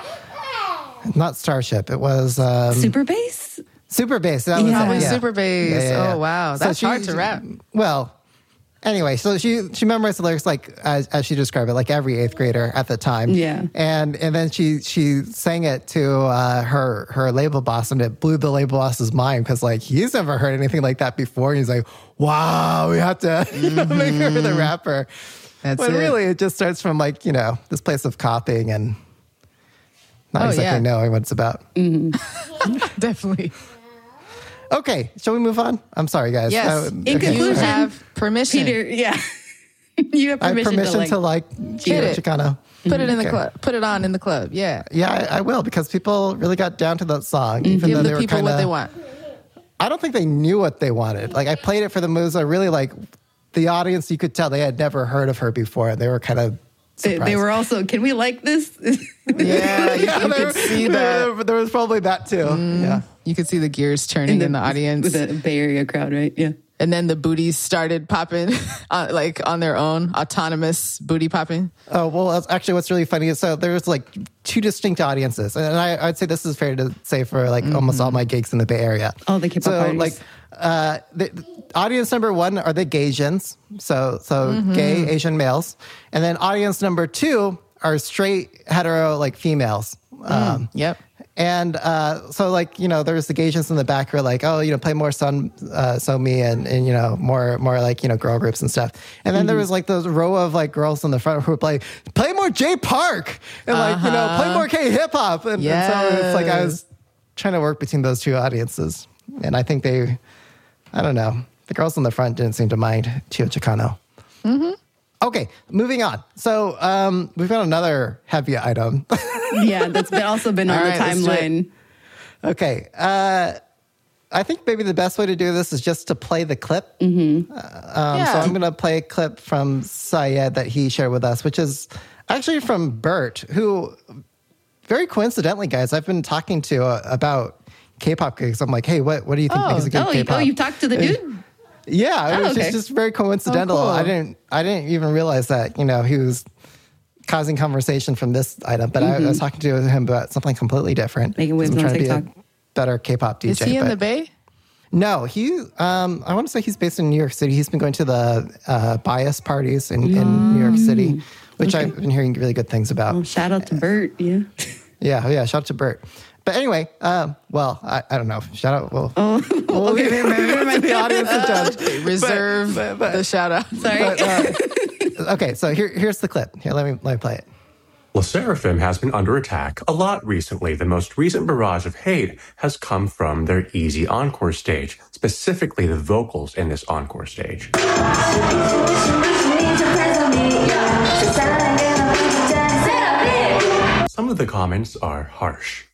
Not Starship. It was um, Super bass? Super Bass. That was Yeah. it. Oh, yeah. Super Bass. Yeah, yeah, yeah. Oh, wow. So That's she- hard to rap. Well, anyway, so she she memorized the lyrics like as, as she described it, like every eighth grader at the time. Yeah. And and then she she sang it to uh, her her label boss, and it blew the label boss's mind because like he's never heard anything like that before. He's like, wow, we have to you know, make her the rapper. That's But it. really, it just starts from like you know this place of copying and not Oh, exactly yeah. knowing what it's about. Definitely. Okay, shall we move on? I'm sorry, guys. Yes. Uh, In okay. You conclusion, have permission. Peter, yeah. You have I have permission, permission to like. to like Hit it. Chicano. Put it in the Okay. club. Put it on in the club. Yeah. Yeah, I, I will because people really got down to that song, even though Give they the were people kind what they of. want. I don't think they knew what they wanted. Like I played it for the Musa, really like the audience. You could tell they had never heard of her before, and they were kind of. They, they were also, can we like this? Yeah, you, you there, could see there, that. there was probably that too. Yeah. You could see the gears turning in the, audience, With the Bay Area crowd, right? Yeah. and then the booties started popping, uh, like on their own, autonomous booty popping. Oh well, that's actually what's really funny is so there's like two distinct audiences, and I, I'd say this is fair to say for like almost all my gigs in the Bay Area. Oh, the K-pop so parties. like uh, the, the audience number one are the Gaysians, so so gay Asian males, and then audience number two are straight hetero like females. Um, Yep. And uh, so, like, you know, there's the Gaysians in the back who are like, oh, you know, play more Sun, uh, So Me and, and, you know, more, more like, you know, girl groups and stuff. And then there was like those row of like girls in the front who would play, play more J Park and like, you know, play more K hip hop. And, and so it's like I was trying to work between those two audiences. And I think they, I don't know, the girls in the front didn't seem to mind Chio Chicano. Mm-hmm. Okay, moving on. So um, we've got another heavy item. Yeah, that's been also been on All the right, let's do it. timeline. Okay. Uh, I think maybe the best way to do this is just to play the clip. Mm-hmm. Uh, um, Yeah. So I'm going to play a clip from Syed that he shared with us, which is actually from Bert, who very coincidentally, guys, I've been talking to uh, about K-pop gigs. I'm like, hey, what, what do you think Oh, makes a good Oh, you, K-pop? oh, you talked to the dude? Yeah, it Oh, was okay. just, just very coincidental. Oh, cool. I didn't I didn't even realize that, you know, he was causing conversation from this item, but I, I was talking to him about something completely different. Making waves I'm on trying to be a TikTok. better K-pop D J. Is he in but- the Bay? No, he. Um, I want to say he's based in New York City. He's been going to the uh, bias parties in, in New York City, which I've been hearing really good things about. Oh, shout out to Bert, yeah. Yeah, oh, yeah. Shout out to Bert. But anyway, um, well, I, I don't know. Shout out. Well, Oh, we'll okay, leave never mind, never mind. the audience to judge. Reserve but- but- the shout out. Sorry. But, uh, okay, so here, here's the clip. Here, let me let me play it. LE SSERAFIM has been under attack a lot recently. The most recent barrage of hate has come from their Easy Encore stage, specifically the vocals in this encore stage. Some of the comments are harsh.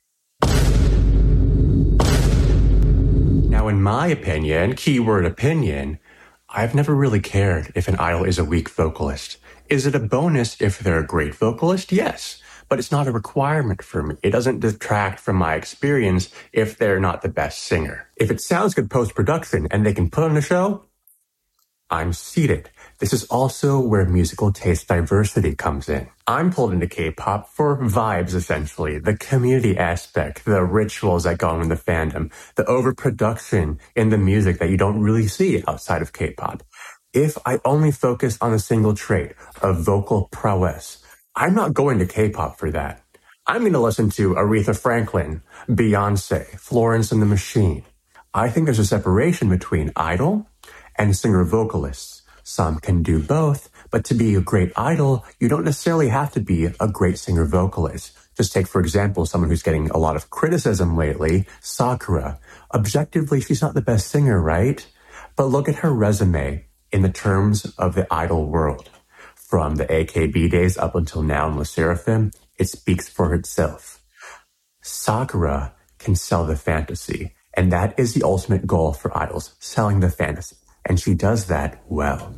Now, in my opinion, keyword opinion, I've never really cared if an idol is a weak vocalist. Is it a bonus if they're a great vocalist? Yes, but it's not a requirement for me. It doesn't detract from my experience if they're not the best singer. If it sounds good post-production and they can put on a show, I'm seated. This is also where musical taste diversity comes in. I'm pulled into K-pop for vibes, essentially. The community aspect, the rituals that go on in the fandom, the overproduction in the music that you don't really see outside of K-pop. If I only focus on a single trait of vocal prowess, I'm not going to K-pop for that. I'm going to listen to Aretha Franklin, Beyonce, Florence and the Machine. I think there's a separation between idol and singer-vocalists. Some can do both, but to be a great idol, you don't necessarily have to be a great singer-vocalist. Just take, for example, someone who's getting a lot of criticism lately, Sakura. Objectively, she's not the best singer, right? But look at her resume in the terms of the idol world. From the A K B days up until now in LE SSERAFIM, it speaks for itself. Sakura can sell the fantasy, and that is the ultimate goal for idols, selling the fantasy. And she does that well.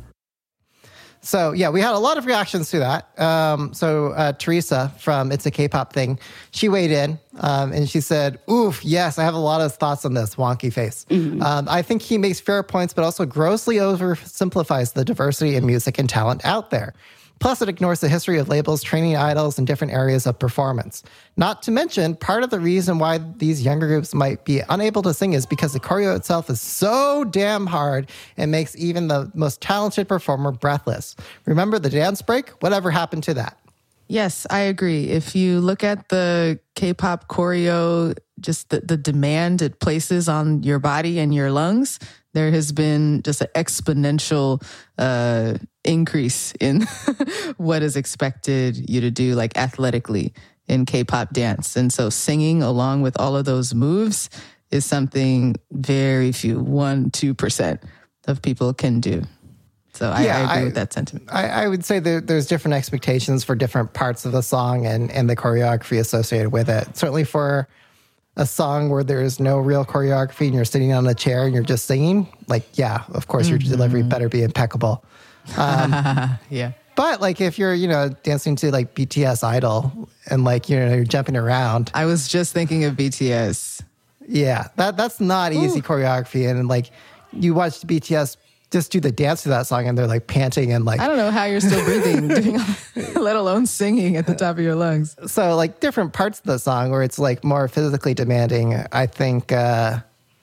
So, yeah, we had a lot of reactions to that. Um, so, uh, Teresa from It's a K-Pop Thing, she weighed in um, and she said, oof, yes, I have a lot of thoughts on this, wonky face. Mm-hmm. Um, I think he makes fair points, but also grossly oversimplifies the diversity in music and talent out there. Plus, it ignores the history of labels training idols in different areas of performance. Not to mention, part of the reason why these younger groups might be unable to sing is because the choreo itself is so damn hard and makes even the most talented performer breathless. Remember the dance break? Whatever happened to that? Yes, I agree. If you look at the K-pop choreo, just the, the demand it places on your body and your lungs, there has been just an exponential uh, increase in what is expected you to do, like athletically in K-pop dance. And so singing along with all of those moves is something very few, one, two percent of people can do. So I, yeah, I agree I, with that sentiment. I, I would say that there's different expectations for different parts of the song and, and the choreography associated with it. Certainly for a song where there is no real choreography and you're sitting on a chair and you're just singing, like, yeah, of course your mm-hmm. delivery better be impeccable. Um, yeah. But like if you're, you know, dancing to like B T S Idol and like, you know, you're jumping around. I was just thinking of B T S. Yeah, that that's not easy Ooh. choreography. And like you watch B T S just do the dance to that song and they're like panting and like... I don't know how you're still breathing, doing, let alone singing at the top of your lungs. So like different parts of the song where it's like more physically demanding, I think uh,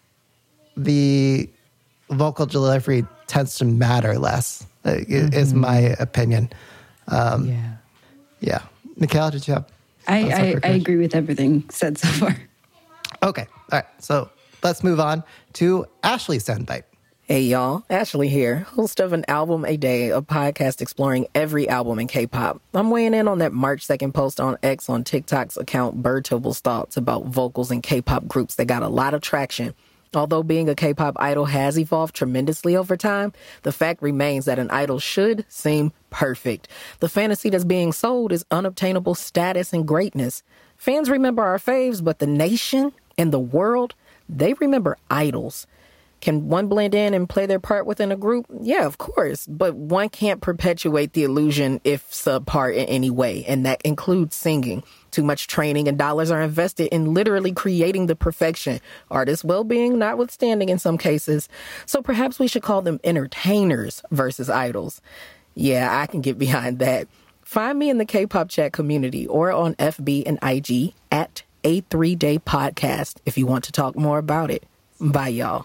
the vocal delivery tends to matter less, uh, mm-hmm. is my opinion. Um, yeah. Yeah. Mikhail, did you have... I, I, I agree with everything said so far. Okay. All right. So let's move on to Ashley Sandbite. Hey, y'all. Ashley here, host of An Album a Day, a podcast exploring every album in K-pop. I'm weighing in on that March second post on X on TikTok's account Birdtoble's thoughts about vocals in K-pop groups that got a lot of traction. Although being a K-pop idol has evolved tremendously over time, the fact remains that an idol should seem perfect. The fantasy that's being sold is unobtainable status and greatness. Fans remember our faves, but the nation and the world, they remember idols. Can one blend in and play their part within a group? Yeah, of course. But one can't perpetuate the illusion if subpar in any way, and that includes singing. Too much training and dollars are invested in literally creating the perfection, artist well-being notwithstanding in some cases. So perhaps we should call them entertainers versus idols. Yeah, I can get behind that. Find me in the K-pop chat community or on F B and I G at A three Day Podcast if you want to talk more about it. Bye, y'all.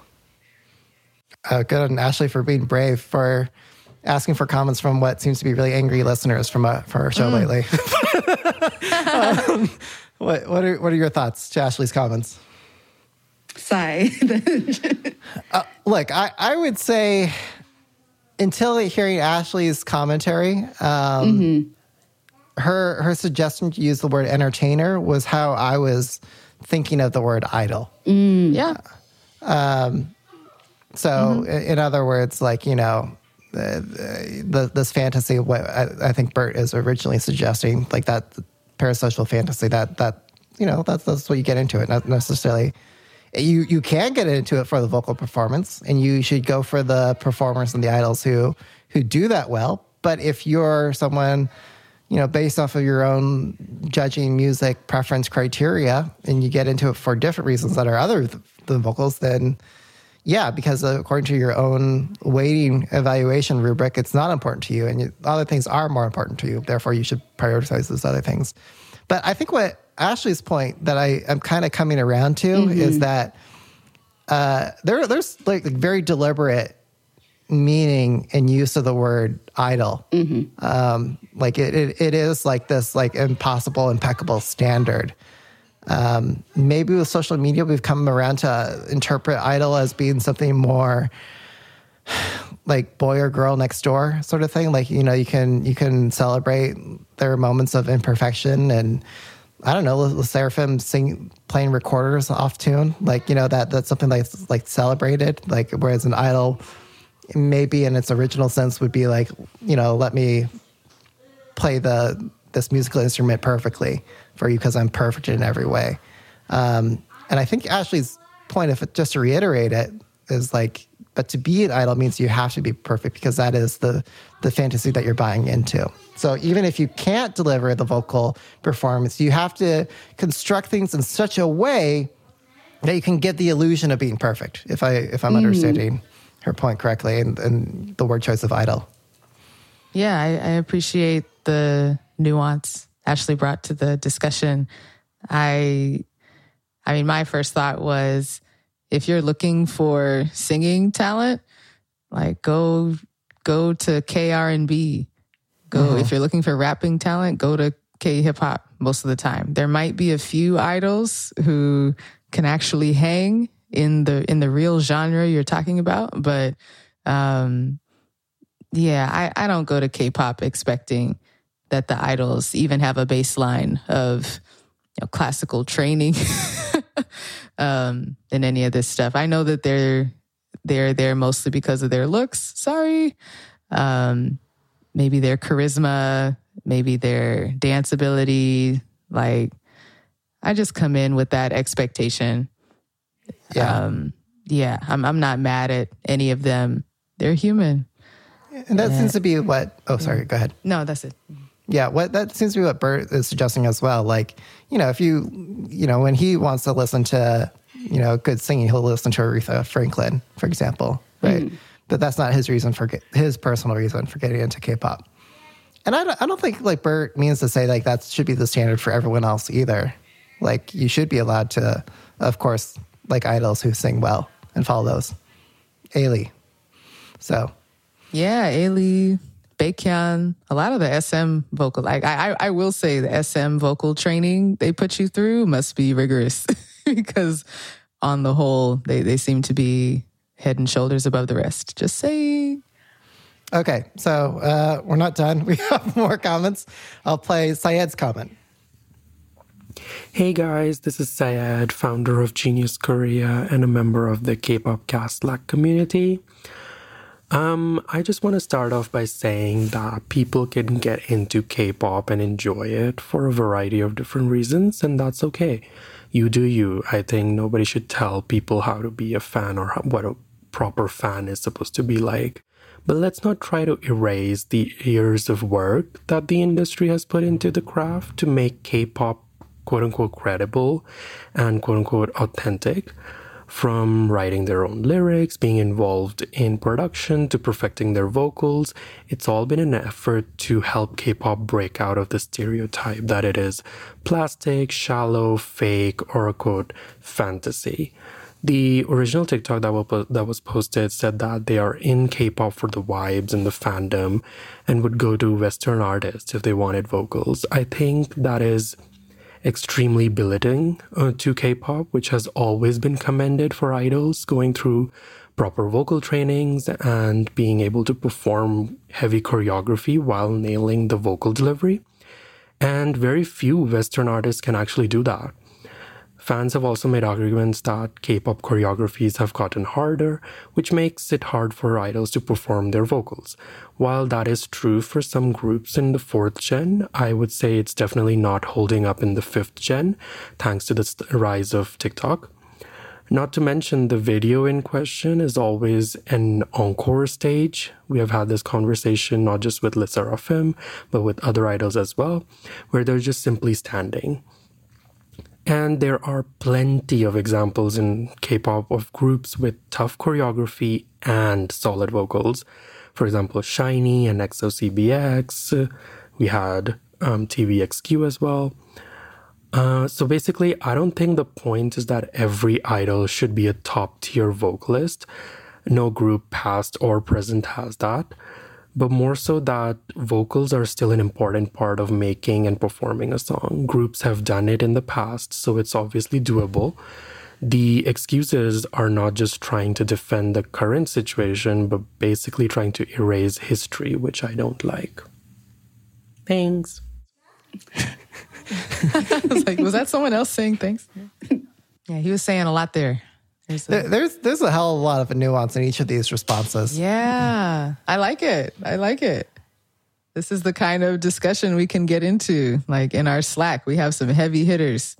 Uh, good on Ashley for being brave, for asking for comments from what seems to be really angry listeners from uh, from our show mm. lately. um, what what are what are your thoughts to Ashley's comments? Sigh. uh, look, I, I would say until hearing Ashley's commentary, um, mm-hmm. her her suggestion to use the word entertainer was how I was thinking of the word idol. Mm. Yeah. Um. So, mm-hmm. in other words, like, you know, the, the, this fantasy, what I, I think Bert is originally suggesting, like that parasocial fantasy, that, that you know, that's, that's what you get into it, not necessarily. You, you can get into it for the vocal performance, and you should go for the performers and the idols who, who do that well. But if you're someone, you know, based off of your own judging music preference criteria, and you get into it for different reasons that are other than vocals, then... Yeah, because according to your own weighting evaluation rubric, it's not important to you, and you, other things are more important to you. Therefore, you should prioritize those other things. But I think what Ashley's point that I am kind of coming around to mm-hmm. is that uh, there, there's like very deliberate meaning and use of the word idol. Mm-hmm. Um, like it, it, it is like this like impossible, impeccable standard. Um, maybe with social media, we've come around to interpret idol as being something more like boy or girl next door sort of thing. Like, you know, you can, you can celebrate their moments of imperfection and, I don't know, Le Seraphim sing playing recorders off tune, like, you know, that that's something that's like celebrated. Like, whereas an idol, maybe in its original sense, would be like, you know, let me play the this musical instrument perfectly for you because I'm perfect in every way. Um, and I think Ashley's point, if it, just to reiterate it, is like, but to be an idol means you have to be perfect because that is the the fantasy that you're buying into. So even if you can't deliver the vocal performance, you have to construct things in such a way that you can get the illusion of being perfect, if, I, if I'm mm. understanding her point correctly, and, and the word choice of idol. Yeah, I, I appreciate the nuance Ashley brought to the discussion. I, I mean, my first thought was, if you're looking for singing talent, like go go to K R and B. Go mm-hmm. If you're looking for rapping talent, go to K hip hop most of the time. There might be a few idols who can actually hang in the in the real genre you're talking about, but um, yeah, I, I don't go to K-pop expecting that the idols even have a baseline of, you know, classical training um, and any of this stuff. I know that they're they're there mostly because of their looks. Sorry. Um, maybe their charisma, maybe their dance ability. Like, I just come in with that expectation. Yeah. Um, yeah, I'm I'm not mad at any of them. They're human. And that yeah. seems to be what, oh, sorry, go ahead. No, that's it. Yeah, what that seems to be what Bert is suggesting as well. Like, you know, if you, you know, when he wants to listen to, you know, good singing, he'll listen to Aretha Franklin, for example, right? Mm. But that's not his reason for, his personal reason for getting into K-pop. And I don't, I don't think, like, Bert means to say, like, that should be the standard for everyone else either. Like, you should be allowed to, of course, like idols who sing well and follow those. Ailey. So. Yeah, Ailey, Baekhyun, a lot of the S M vocal, like I, I, I will say the S M vocal training they put you through must be rigorous because on the whole, they, they seem to be head and shoulders above the rest. Just saying. Okay, so uh, we're not done. We have more comments. I'll play Syed's comment. Hey guys, this is Syed, founder of Genius Korea and a member of the K-pop cast Slack community. Um, I just want to start off by saying that people can get into K-pop and enjoy it for a variety of different reasons, and that's okay. You do you. I think nobody should tell people how to be a fan or how, what a proper fan is supposed to be like. But let's not try to erase the years of work that the industry has put into the craft to make K-pop quote-unquote credible and quote-unquote authentic. From writing their own lyrics, being involved in production, to perfecting their vocals, it's all been an effort to help K-pop break out of the stereotype that it is plastic, shallow, fake, or a quote, fantasy. The original TikTok that was, that was posted said that they are in K-pop for the vibes and the fandom and would go to Western artists if they wanted vocals. I think that is extremely belittling uh, to K-pop, which has always been commended for idols going through proper vocal trainings and being able to perform heavy choreography while nailing the vocal delivery. And very few Western artists can actually do that. Fans have also made arguments that K-pop choreographies have gotten harder, which makes it hard for idols to perform their vocals. While that is true for some groups in the fourth gen, I would say it's definitely not holding up in the fifth gen, thanks to the rise of TikTok. Not to mention the video in question is always an encore stage. We have had this conversation not just with Le Seraphim, but with other idols as well, where they're just simply standing. And there are plenty of examples in K-pop of groups with tough choreography and solid vocals. For example, SHINee and X O C B X. We had um, T V X Q as well. Uh, so basically, I don't think the point is that every idol should be a top-tier vocalist. No group past or present has that. But more so that vocals are still an important part of making and performing a song. Groups have done it in the past, so it's obviously doable. The excuses are not just trying to defend the current situation, but basically trying to erase history, which I don't like. Thanks. I was like, was that someone else saying thanks? Yeah, he was saying a lot there. There's a, There, there's there's a hell of a lot of nuance in each of these responses. yeah, I like it. I like it. This is the kind of discussion we can get into. Like in our Slack, we have some heavy hitters.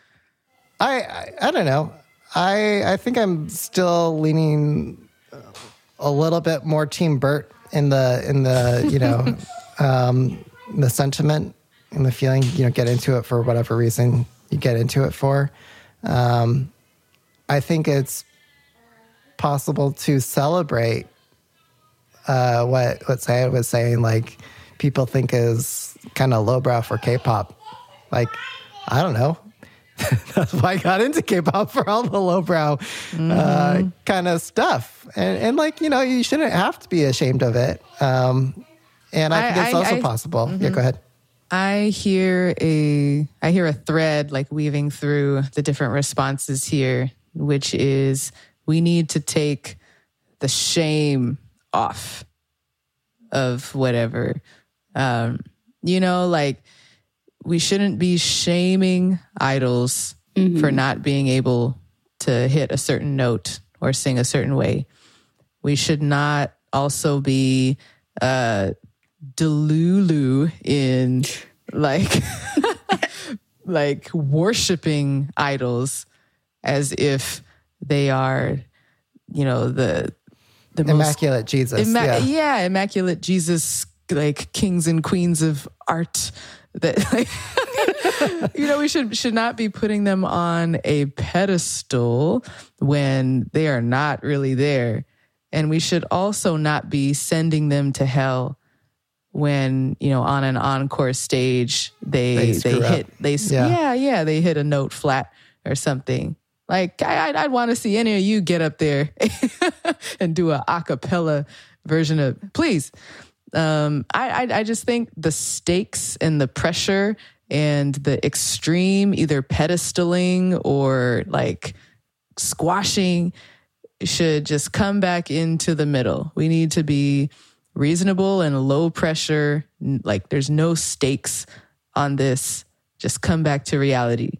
I, I I don't know. I I think I'm still leaning a little bit more Team Bert in the in the you know um, the sentiment and the feeling. You know, get into it for whatever reason you get into it for. Um, I think it's possible to celebrate uh, what what Sayed was saying. Like people think is kind of lowbrow for K-pop. Like I don't know. That's why I got into K-pop, for all the lowbrow mm-hmm. uh, kind of stuff. And, and like, you know, you shouldn't have to be ashamed of it. Um, and I, I think it's I, also I, possible. Mm-hmm. Yeah, go ahead. I hear a I hear a thread like weaving through the different responses here, which is we need to take the shame off of whatever. Um, you know, like we shouldn't be shaming idols mm-hmm. for not being able to hit a certain note or sing a certain way. We should not also be uh, delulu in like like worshiping idols as if they are, you know, the the immaculate most, Jesus. Imma- yeah. yeah, immaculate Jesus, like kings and queens of art. That like, you know, we should should not be putting them on a pedestal when they are not really there. And we should also not be sending them to hell when, you know, on an encore stage they they, they hit they yeah. yeah yeah they hit a note flat or something. Like I, I'd, I'd want to see any of you get up there and do a a cappella version of please. Um, I, I I just think the stakes and the pressure and the extreme either pedestaling or like squashing should just come back into the middle. We need to be reasonable and low pressure. Like there's no stakes on this. Just come back to reality.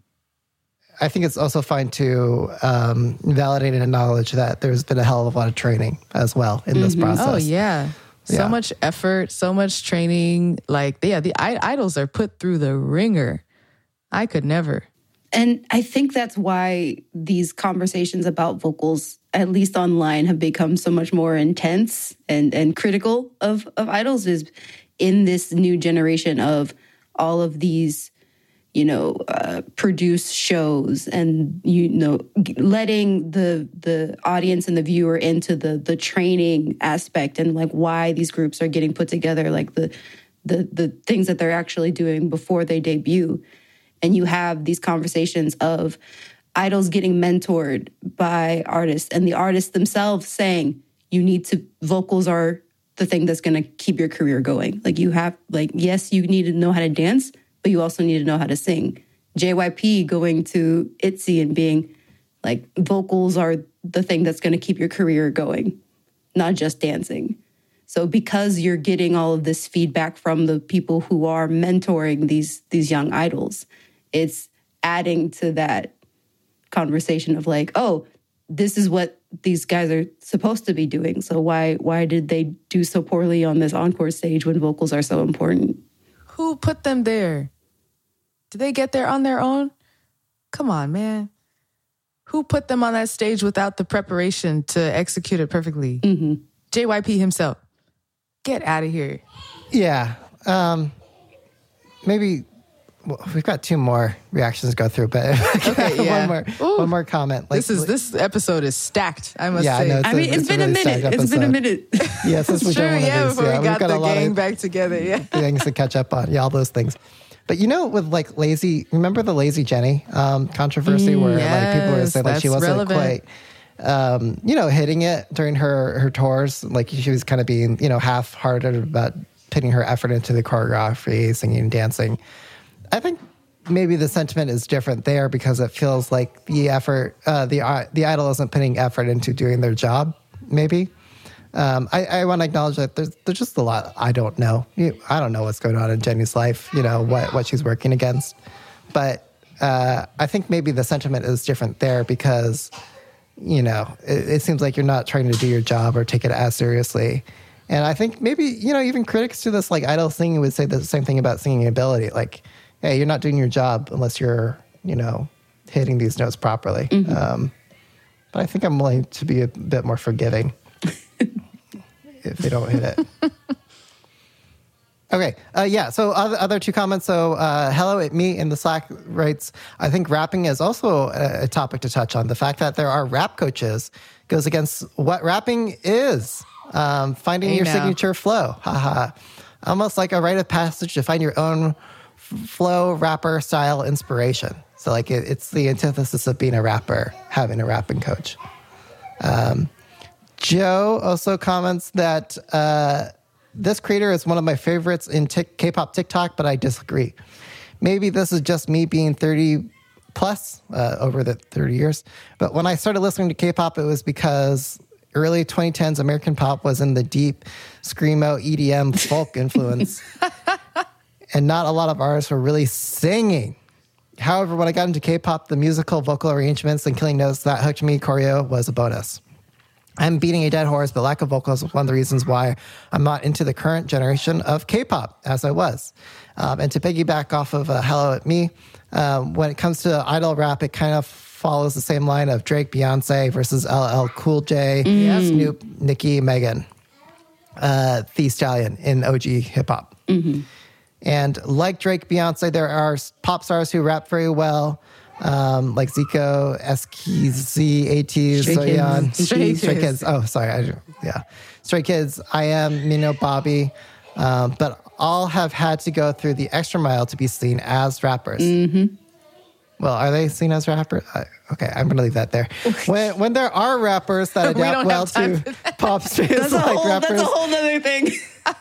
I think it's also fine to um, validate and acknowledge that there's been a hell of a lot of training as well in mm-hmm. this process. Oh, yeah. So yeah. much effort, so much training. Like, yeah, the idols are put through the ringer. I could never. And I think that's why these conversations about vocals, at least online, have become so much more intense and, and critical of, of idols, is in this new generation of all of these, you know, uh, produce shows and, you know, letting the the audience and the viewer into the the training aspect and like why these groups are getting put together, like the the the things that they're actually doing before they debut. And you have these conversations of idols getting mentored by artists and the artists themselves saying, you need to, vocals are the thing that's going to keep your career going. Like you have, like, yes, you need to know how to dance, but you also need to know how to sing. J Y P going to I T Z Y and being like, vocals are the thing that's going to keep your career going, not just dancing. So because you're getting all of this feedback from the people who are mentoring these these young idols, it's adding to that conversation of like, oh, this is what these guys are supposed to be doing. So why why did they do so poorly on this encore stage when vocals are so important? Who put them there? Did they get there on their own? Come on, man. Who put them on that stage without the preparation to execute it perfectly? Mm-hmm. J Y P himself. Get out of here. Yeah. Um, maybe well, we've got two more reactions to go through, but okay, yeah. one more Ooh. one more comment. Like, this is this episode is stacked, I must yeah, say. No, I mean, it's, it's been a, really a minute. It's been a minute. Yeah, since we true, done one yeah, of these, before yeah, we got, got the a lot gang of back together. Yeah, things to catch up on. Yeah, all those things. But you know, with like lazy, remember the Lazy Jenny um, controversy mm, where yes, like people were saying like she wasn't relevant. quite, um, you know, hitting it during her her tours. Like she was kind of being, you know, half-hearted about putting her effort into the choreography, singing and dancing. I think maybe the sentiment is different there because it feels like the effort, uh, the uh, the idol isn't putting effort into doing their job. Maybe. Um, I, I want to acknowledge that there's there's just a lot I don't know. I don't know what's going on in Jenny's life. You know what what she's working against, but uh, I think maybe the sentiment is different there because, you know, it, it seems like you're not trying to do your job or take it as seriously. And I think maybe, you know, even critics to this, like idol singing would say the same thing about singing ability. Like, hey, you're not doing your job unless you're, you know, hitting these notes properly. Mm-hmm. Um, but I think I'm willing to be a bit more forgiving if they don't hit it. Okay, uh, yeah, so other, other two comments. So uh, Hello At Me in the Slack writes, I think rapping is also a, a topic to touch on. The fact that there are rap coaches goes against what rapping is. Um, finding hey your now. signature flow. Haha. Almost like a rite of passage to find your own f- flow, rapper style inspiration. So like it, it's the antithesis of being a rapper, having a rapping coach. Um, Joe also comments that uh, this creator is one of my favorites in t- K-pop TikTok, but I disagree. Maybe this is just me being thirty plus uh, over the thirty years. But when I started listening to K-pop, it was because early twenty tens American pop was in the deep screamo, E D M, folk influence. And not a lot of artists were really singing. However, when I got into K-pop, the musical vocal arrangements and killing notes that hooked me, choreo was a bonus. I'm beating a dead horse, but lack of vocals is one of the reasons why I'm not into the current generation of K-pop as I was. Um, and to piggyback off of uh, Hello At Me, um, when it comes to idol rap, it kind of follows the same line of Drake, Beyonce versus L L Cool J, mm. Snoop, Nicki, Megan, uh, Thee Stallion in O G hip-hop. Mm-hmm. And like Drake, Beyonce, there are pop stars who rap very well, um, like Zico, S K Z, A T, Soyeon, Stray, Stray Kids. Oh, sorry. I, yeah. Stray Kids, I Am, Mino, Bobby. Um, but all have had to go through the extra mile to be seen as rappers. Mm-hmm. Well, are they seen as rappers? Uh, okay, I'm going to leave that there. When when there are rappers that adapt we well to pop space like whole, rappers. That's a whole other thing.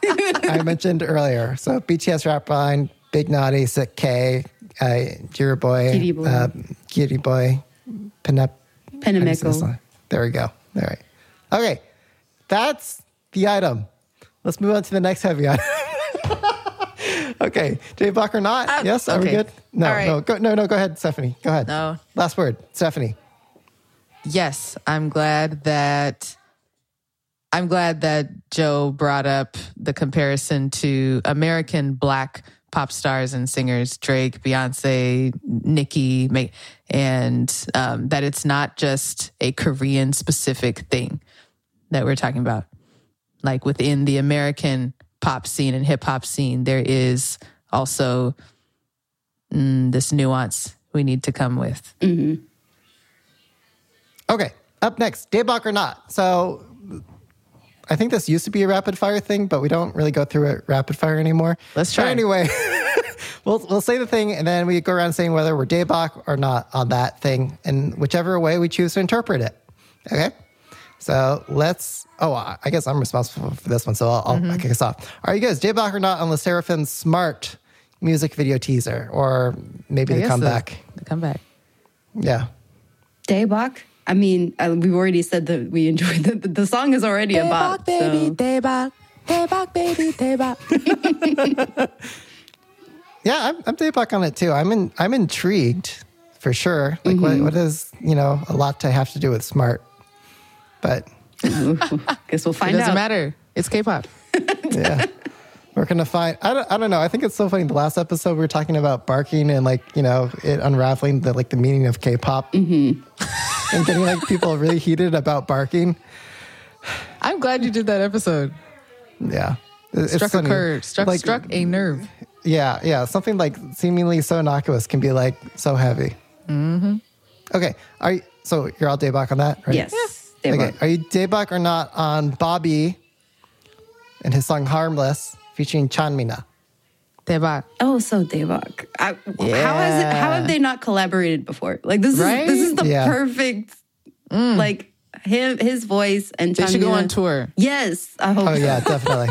I mentioned earlier. So B T S rap line, Big Naughty, Sick K, uh, Jira Boy, Kitty Boy, uh, Kitty Boy, Penep, Penamico. There we go. All right. Okay, that's the item. Let's move on to the next heavy item. Okay, J-Block or not? Uh, yes, are okay. we good? No, right. no, go, no, no. Go ahead, Stephanie. Go ahead. No. Last word, Stephanie. Yes, I'm glad that I'm glad that Joe brought up the comparison to American Black pop stars and singers, Drake, Beyonce, Nicki, and um, that it's not just a Korean specific thing that we're talking about. Like within the American pop scene and hip hop scene, there is also mm, this nuance we need to come with. Mm-hmm. Okay, up next, Daebak or not. So I think this used to be a rapid fire thing, but we don't really go through it rapid fire anymore. Let's try. But anyway, we'll we'll say the thing, and then we go around saying whether we're Daebak or not on that thing, and whichever way we choose to interpret it. Okay. So let's, oh, I guess I'm responsible for this one, so I'll, mm-hmm. I'll kick us off. Are you guys Daebak or not on the Seraphim Smart music video teaser? Or maybe I the comeback? The, the comeback. Yeah. Daebak? I mean, uh, we've already said that we enjoyed the, the, the song is already Daebak, a bop. Baby, so. Daebak, Daebak, baby, Daebak. Yeah, I'm, I'm Daebak on it too. I'm in, I'm intrigued for sure. Like, mm-hmm. what, what is, you know, a lot to have to do with Smart. But guess we'll find out. It doesn't out. matter. It's K-pop. Yeah. We're going to find, I don't, I don't know. I think it's so funny. The last episode we were talking about barking and like, you know, it unraveling the, like the meaning of K-pop mm-hmm. and getting like people really heated about barking. I'm glad you did that episode. Yeah. It, struck it's funny. a curve, struck, like, struck a nerve. Yeah. Yeah. Something like seemingly so innocuous can be like so heavy. Mm-hmm. Okay. Are you, so you're all Daebak on that, right? Yes. Yeah. Okay, are you Daebak or not on Bobby and his song Harmless featuring Chanmina? Daebak. Oh, so Daebak. I, yeah. How has it, how have they not collaborated before? Like this right? is this is the yeah. perfect mm. like him his voice and they Chanmina. should go on tour. Yes, I hope. Oh so. yeah, definitely.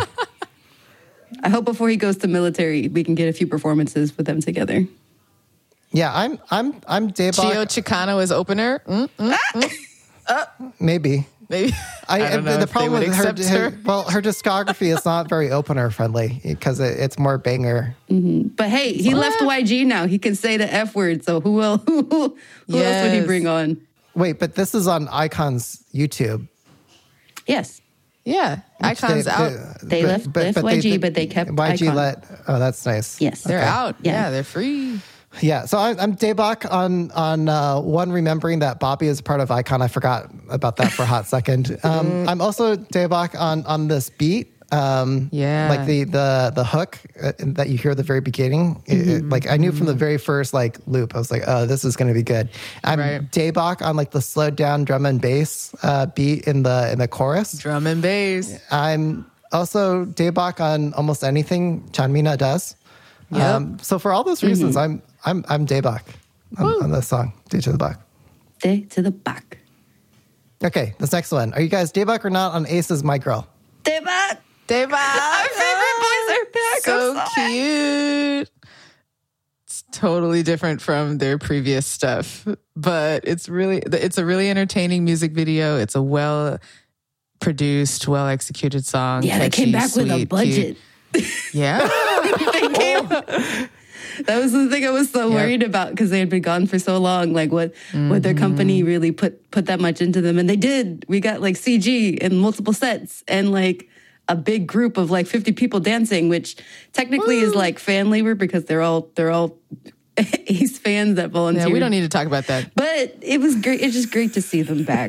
I hope before he goes to military, we can get a few performances with them together. Yeah, I'm I'm I'm Daebak. Chio Chicano is opener. Mm, mm, mm. Uh, maybe, Maybe. I, I don't know the if they problem would with her, accept her, her. well, her discography is not very opener friendly because it, it's more banger. But hey, he left Y G now. He can say the F word. So who else? Who, who else would he Yes. bring on? Wait, but this is on Icon's YouTube. Yes. Yeah. Icons They- out. They left- left Y G, but they kept Y G Icon. let. Oh, that's nice. Yes. They're Okay. out. Yeah. Yeah. They're free. Yeah, so I, I'm Daybach on on uh, one, remembering that Bobby is part of Icon. I forgot about that for a hot second. Um, I'm also Daybach on on this beat. Um, Yeah. like the the the hook uh, that you hear at the very beginning. It- it- like I knew from the very first like loop, I was like, oh, this is going to be good. I'm Right. Daybach on like the slowed down drum and bass uh, beat in the in the chorus. Drum and bass. I'm also Daybach on almost anything Chanmina does. Yep. Um, so for all those reasons, I'm I'm I'm Daybach on, on this song, D to the Bach. Day to the back. Okay, this next one. Are you guys Daybach or not on Ace's My Girl? Day back. Daybach. Our favorite boys are back. So I'm so cute. It's totally different from their previous stuff, but it's really it's a really entertaining music video. It's a well produced, well executed song. Yeah, they came Catchy, back with a sweet, budget. cute. Yeah. They came- that was the thing I was so Yep. worried about because they had been gone for so long. Like, what would their company really put put that much into them? And they did. We got like C G and multiple sets and like a big group of like fifty people dancing, which technically is like fan labor because they're all they're all Ace fans that volunteer. Yeah, we don't need to talk about that. But it was great. It's just great to see them back.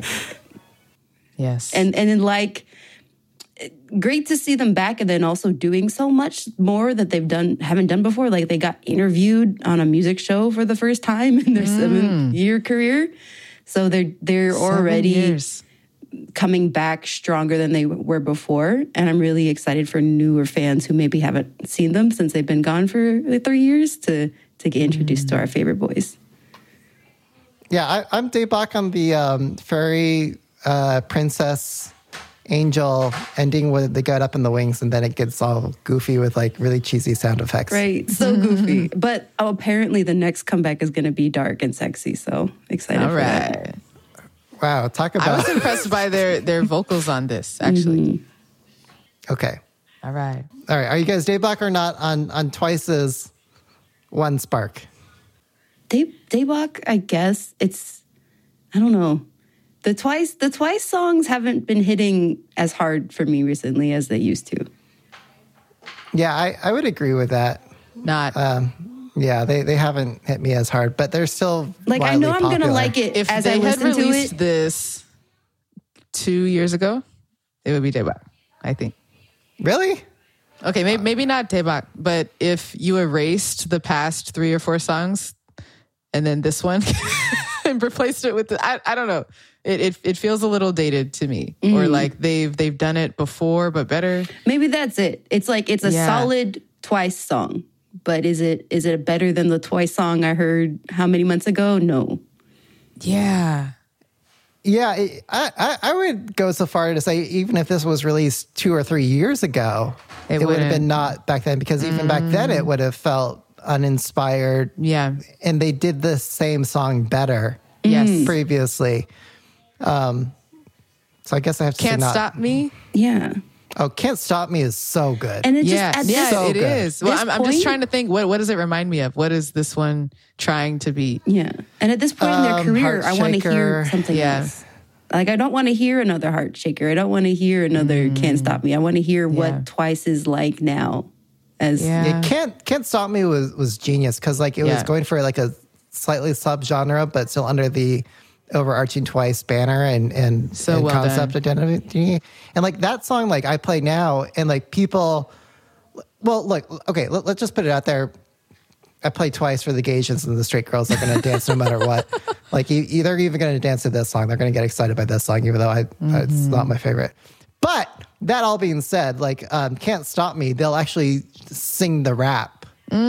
Yes. and and then like great to see them back and then also doing so much more that they've done haven't done before. Like they got interviewed on a music show for the first time in their seven year career. So they're they're Seven already years. coming back stronger than they were before. And I'm really excited for newer fans who maybe haven't seen them since they've been gone for like three years to to get introduced to our favorite boys. Yeah, I, I'm Daybach on the um, fairy uh, princess angel ending with they get up in the wings and then it gets all goofy with like really cheesy sound effects. Right. So goofy. But oh, apparently the next comeback is going to be dark and sexy. So excited All for that. right. Wow, talk I about was impressed by their their vocals on this, actually. okay. All right. All right, are you guys Daybach or not on on Twice's One Spark? Day, Daybach, I guess it's, I don't know. The Twice the Twice songs haven't been hitting as hard for me recently as they used to. Yeah, I, I would agree with that. Not. Um, yeah, they, they haven't hit me as hard, but they're still Like I wildly know I'm going to popular. like it if as they I had listen to released it. this two years ago, it would be Daybach, I think. Really? Okay, maybe, maybe not Daybach, but if you erased the past three or four songs and then this one and replaced it with the, I, I don't know. It, it it feels a little dated to me, or like they've they've done it before but better. Maybe that's it. It's like it's a Yeah. solid Twice song. But is it is it better than the Twice song I heard how many months ago? No. Yeah. Yeah, it, I, I I would go so far to say even if this was released two or three years ago, It it, would have wouldn't. been not back then because even back then it would have felt uninspired. Yeah. And they did the same song better Yes. previously. Um, so I guess I have to Can't say not. Stop Me. Yeah. Oh, Can't Stop Me is so good. And it Yeah, just at yeah, this, so it good. is. Well, This I'm, I'm just point- trying to think. What what does it remind me of? What is this one trying to be? yeah. And at this point in their Um, career, I want to hear Heartshaker. something Yeah. else. Like I don't want to hear another Heart Shaker. I don't want to hear another Can't Stop Me. I want to hear Mm. Yeah. what Twice is like now. As Yeah. Yeah, Can't Can't Stop Me was was genius because like it Yeah. was going for like a slightly subgenre, but still under the overarching Twice banner and and, So and well concept identity. And like that song, like I play now, and like people. Well, look, okay, let, let's just put it out there. I play Twice for the Gasians, and the straight girls are going to dance no matter what. Like, you, you- they're even going to dance to this song. They're going to get excited by this song, even though I, it's not my favorite. But that all being said, like, um, Can't Stop Me, they'll actually sing the rap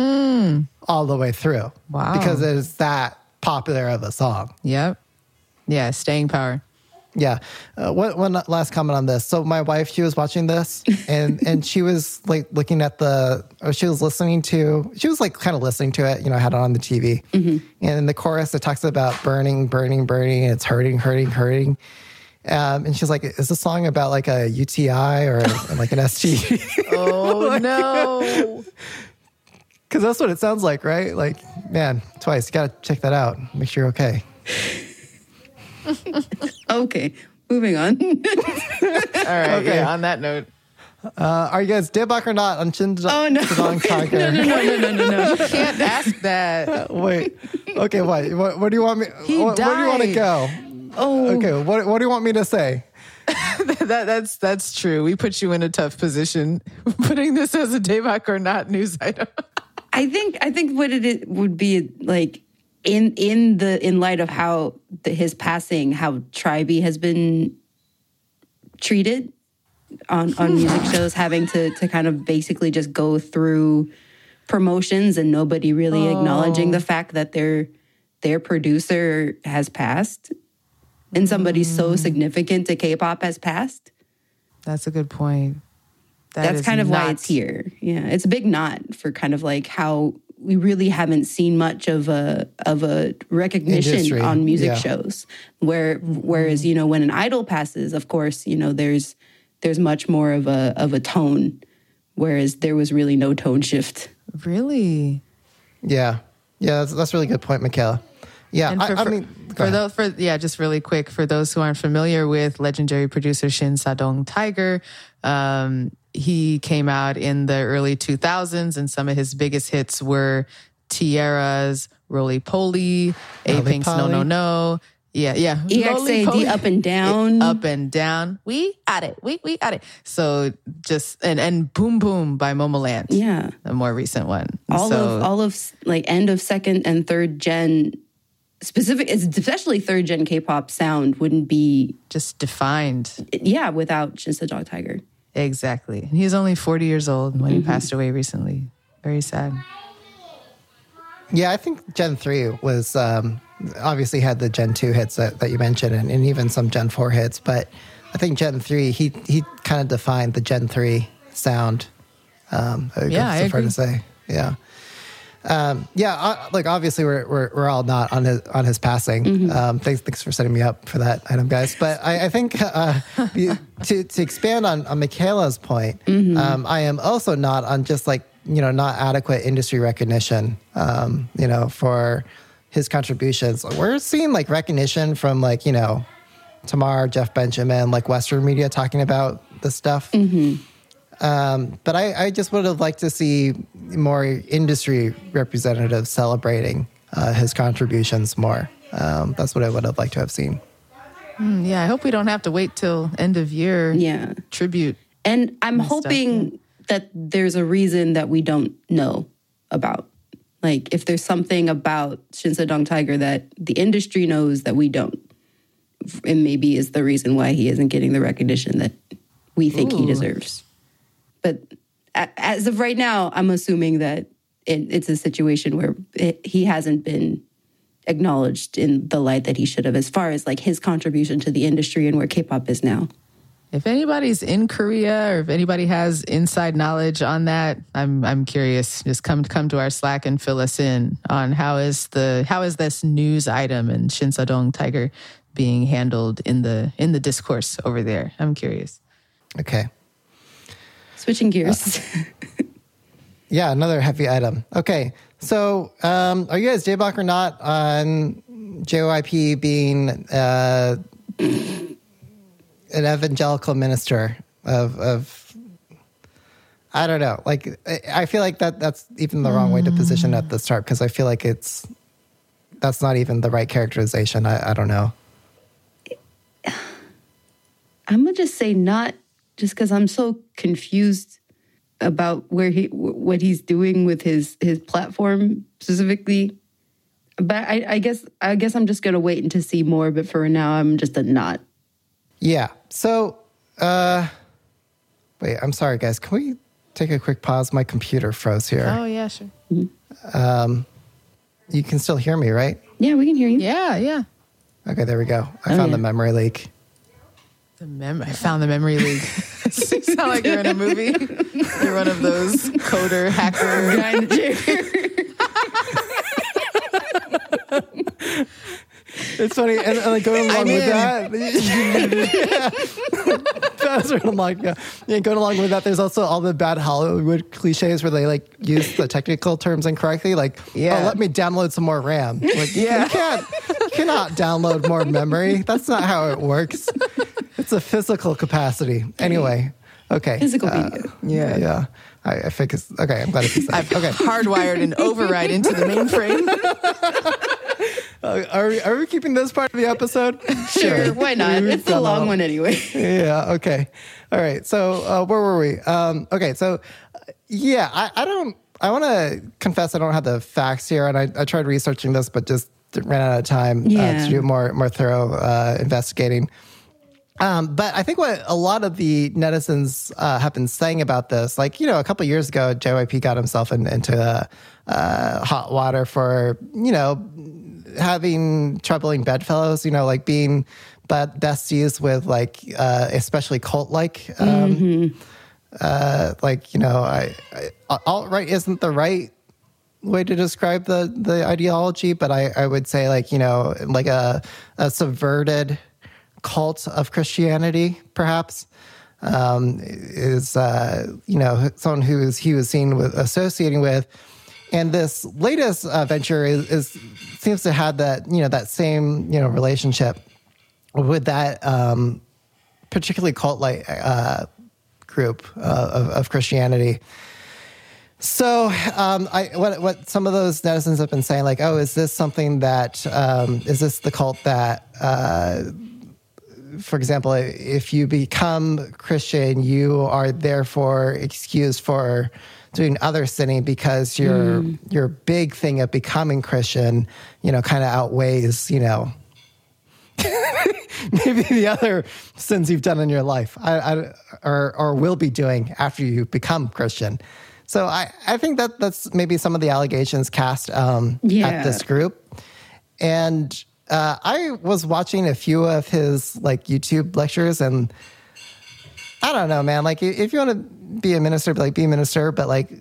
all the way through. Wow. Because it is that popular of a song. Yep. Yeah. Staying power. Yeah. Uh, one, one last comment on this. So my wife, she was watching this and, and she was like looking at the, or she was listening to, she was like kind of listening to it, you know, I had it on the T V. And in the chorus, it talks about burning, burning, burning, and it's hurting, hurting, hurting. Um, and she's like, is this song about like a U T I or like an S T D? Oh, Like- no. Because that's what it sounds like, right? Like, man, Twice, you got to check that out. Make sure you're okay. Okay, moving on. All right. Okay. Yeah, on that note. Uh, are you guys Daebak or not on Shin Oh, no. Sadong Tiger? no, no, no, no, no, no. You can't ask that. Wait. Okay, what? What, what do you want me? He what, where do you want to died. go? Oh, Okay, what, what do you want me to say? that, that's that's true. We put you in a tough position putting this as a Daebak or not news item. I think I think what it is, would be like in in the in light of how the, his passing, how Tribe has been treated on on music shows, having to to kind of basically just go through promotions and nobody really Oh. acknowledging the fact that their their producer has passed and somebody so significant to K-pop has passed. That's a good point. That That's is kind of why not- it's here. Yeah, it's a big knot for kind of like how we really haven't seen much of a of a recognition Industry, on music yeah. shows. Where whereas you know when an idol passes, of course you know there's there's much more of a of a tone, whereas there was really no tone shift. Really? Yeah. Yeah, that's, that's a really good point, Michaela. Yeah, And I, for, I for- mean, go for ahead. those, for yeah, just really quick for those who aren't familiar with legendary producer Shin Sadong Tiger, um, he came out in the early two thousands, and some of his biggest hits were Tierra's Roly Poly, A Roly Pink's No No Poly. No. Yeah, yeah. E X A D up and down. Up and down. We at it. We we at it. So just and and Boom Boom by Momoland. Yeah. A more recent one. all so, of all of like end of second and third gen specific, especially third gen K-pop sound wouldn't be just defined. yeah without Shin Dog Tiger. Exactly. And he's only forty years old when he passed away recently. Very sad. Yeah, I think Gen three was um, obviously had the Gen two hits that, that you mentioned and, and even some Gen four hits. But I think Gen three, he he kind of defined the Gen three sound. Um, I think Yeah, that's I fair agree. to say. Yeah. Um, yeah, uh, like obviously we're, we're we're all not on his on his passing. Um, thanks thanks for setting me up for that item, guys. But I, I think uh, the, to to expand on, on Michaela's point, um, I am also not on just like you know not adequate industry recognition. Um, you know for his contributions, we're seeing like recognition from like you know Tamar, Jeff Benjamin, like Western media talking about this stuff. Um, but I, I just would have liked to see more industry representatives celebrating uh, his contributions more. Um, that's what I would have liked to have seen. Mm, yeah, I hope we don't have to wait till end of year Yeah. tribute. And I'm stuff, hoping that there's a reason that we don't know about. Like if there's something about Shin Dong Tiger that the industry knows that we don't, and maybe is the reason why he isn't getting the recognition that we think he Ooh. deserves. But a- as of right now, I'm assuming that it, it's a situation where it, he hasn't been acknowledged in the light that he should have, as far as like his contribution to the industry and where K-pop is now. If anybody's in Korea or if anybody has inside knowledge on that, I'm I'm curious. Just come come to our Slack and fill us in on how is the how is this news item and Shin Sadong Tiger being handled in the in the discourse over there. I'm curious. Okay. Switching gears. Yeah, another heavy item. Okay. So um, are you guys J-Block or not on J Y P being uh, an evangelical minister of, of I don't know. Like, I I feel like that that's even the wrong way to position at the start because I feel like it's that's not even the right characterization. I, I don't know. I'm gonna just say not, just because I'm so confused about where he, what he's doing with his his platform specifically. But I, I guess I guess I'm just gonna wait and to see more. But for now, I'm just a not. Yeah. So, uh, wait, I'm sorry, guys. Can we take a quick pause? My computer froze here. Oh yeah, sure. Um, you can still hear me, right? Yeah, we can hear you. Yeah, yeah. Okay, there we go. I Oh, found yeah. the memory leak. The mem- I found the memory leak. You sound like you're in a movie. You're one of those coder hacker Guy in the chair. It's funny, and, and like going along I'm with in. that, that's what I'm like. Yeah. yeah, going along with that, there's also all the bad Hollywood cliches where they like use the technical terms incorrectly. Like, Yeah. oh, let me download some more RAM. Like, Yeah. you can't, you cannot download more memory. That's not how it works. It's a physical capacity. Anyway, okay. Physical uh, media. Yeah, yeah. I, I think it's okay. I'm glad it's that. I've Okay. hardwired an override into the mainframe. Uh, are we are we keeping this part of the episode? Sure, why not? We've It's a gone long all- one anyway. Yeah. Okay. All right. So uh, where were we? Um, okay. So uh, yeah, I, I don't. I want to confess I don't have the facts here, and I, I tried researching this, but just ran out of time uh, Yeah. to do more more thorough uh, investigating. Um, but I think what a lot of the netizens uh, have been saying about this, like, you know, a couple of years ago, J Y P got himself in, into uh, uh, hot water for, you know, having troubling bedfellows, you know, like being but besties with like, uh, especially cult-like, um, Mm-hmm. uh, like, you know, I, I, alt-right isn't the right way to describe the, the ideology, but I, I would say like, you know, like a, a subverted cult of Christianity, perhaps, um, is, uh, you know, someone who is, he was seen with associating with. And this latest uh, venture is, is seems to have that, you know, that same, you know, relationship with that um, particularly cult-like uh, group uh, of, of Christianity. So, um, I what what some of those netizens have been saying, like, oh, is this something that um, is this the cult that, uh, for example, if you become Christian, you are therefore excused for doing other sinning because your mm. your big thing of becoming Christian, you know, kind of outweighs, you know, maybe the other sins you've done in your life, I, I, or or will be doing after you become Christian. So I, I think that that's maybe some of the allegations cast um, yeah. at this group. And uh, I was watching a few of his like YouTube lectures, and I don't know, man. Like, if you want to be a minister, like be a minister, but like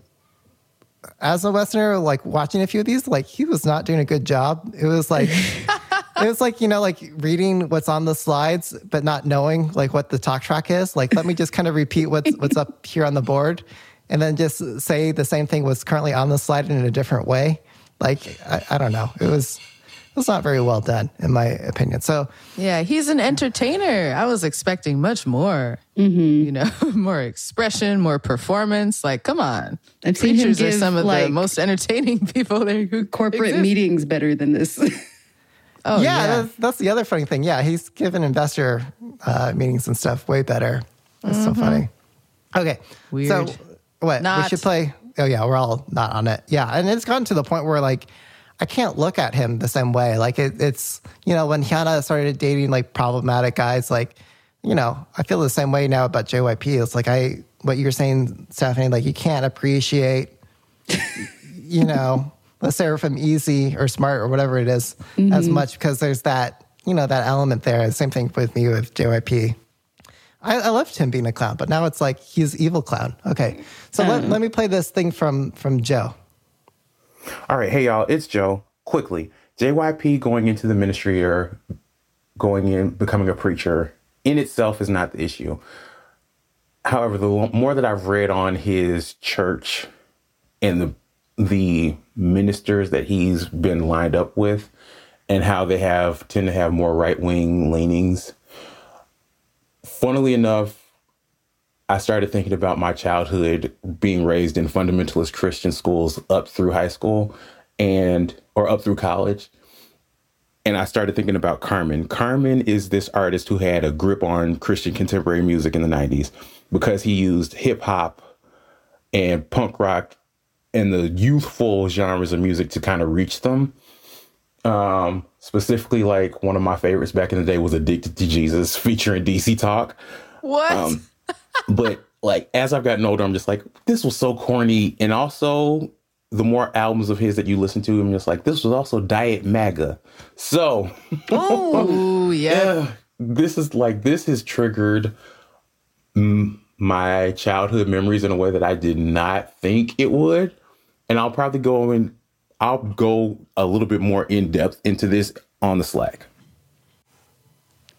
as a Westerner, like watching a few of these, like he was not doing a good job. It was like it was like, you know, like reading what's on the slides, but not knowing like what the talk track is. Like, let me just kind of repeat what's what's up here on the board, and then just say the same thing was currently on the slide in a different way. Like, I, I don't know. It was it was not very well done, in my opinion. So yeah, he's an entertainer. I was expecting much more. Mm-hmm. You know, more expression, more performance. Like, come on. I've seen him Preachers give, are some of like, the most entertaining people there who corporate exist. meetings better than this. Oh, yeah, yeah. That's, that's the other funny thing. Yeah, he's given investor uh, meetings and stuff way better. That's mm-hmm. so funny. Okay. Weird. So what? Not. We should play. Oh, yeah, we're all not on it. Yeah, and it's gotten to the point where, like, I can't look at him the same way. Like, it, it's, you know, when Hyuna started dating, like, problematic guys, like, you know, I feel the same way now about J Y P. It's like, I, what you're saying, Stephanie, like, you can't appreciate, you know, let's say from Easy or Smart or whatever it is, mm-hmm. as much, because there's that, you know, that element there. Same thing with me with J Y P. I, I loved him being a clown, but now it's like he's evil clown. Okay, so um. let, let me play this thing from from Joe. All right, hey y'all, it's Joe. Quickly, J Y P going into the ministry or going in, becoming a preacher in itself is not the issue. However, the more that I've read on his church and the the ministers that he's been lined up with and how they have tend to have more right-wing leanings, funnily enough, I started thinking about my childhood being raised in fundamentalist Christian schools up through high school and or up through college. And I started thinking about Carmen. Carmen is this artist who had a grip on Christian contemporary music in the nineties because he used hip hop and punk rock and the youthful genres of music to kind of reach them. Um, specifically, like one of my favorites back in the day was Addicted to Jesus featuring D C Talk. What? Um, but like, as I've gotten older, I'm just like, this was so corny. And also the more albums of his that you listen to, I'm just like, this was also Diet MAGA. So, oh yeah. yeah, this is like, this has triggered mm, my childhood memories in a way that I did not think it would. And I'll probably go in, I'll go a little bit more in depth into this on the Slack.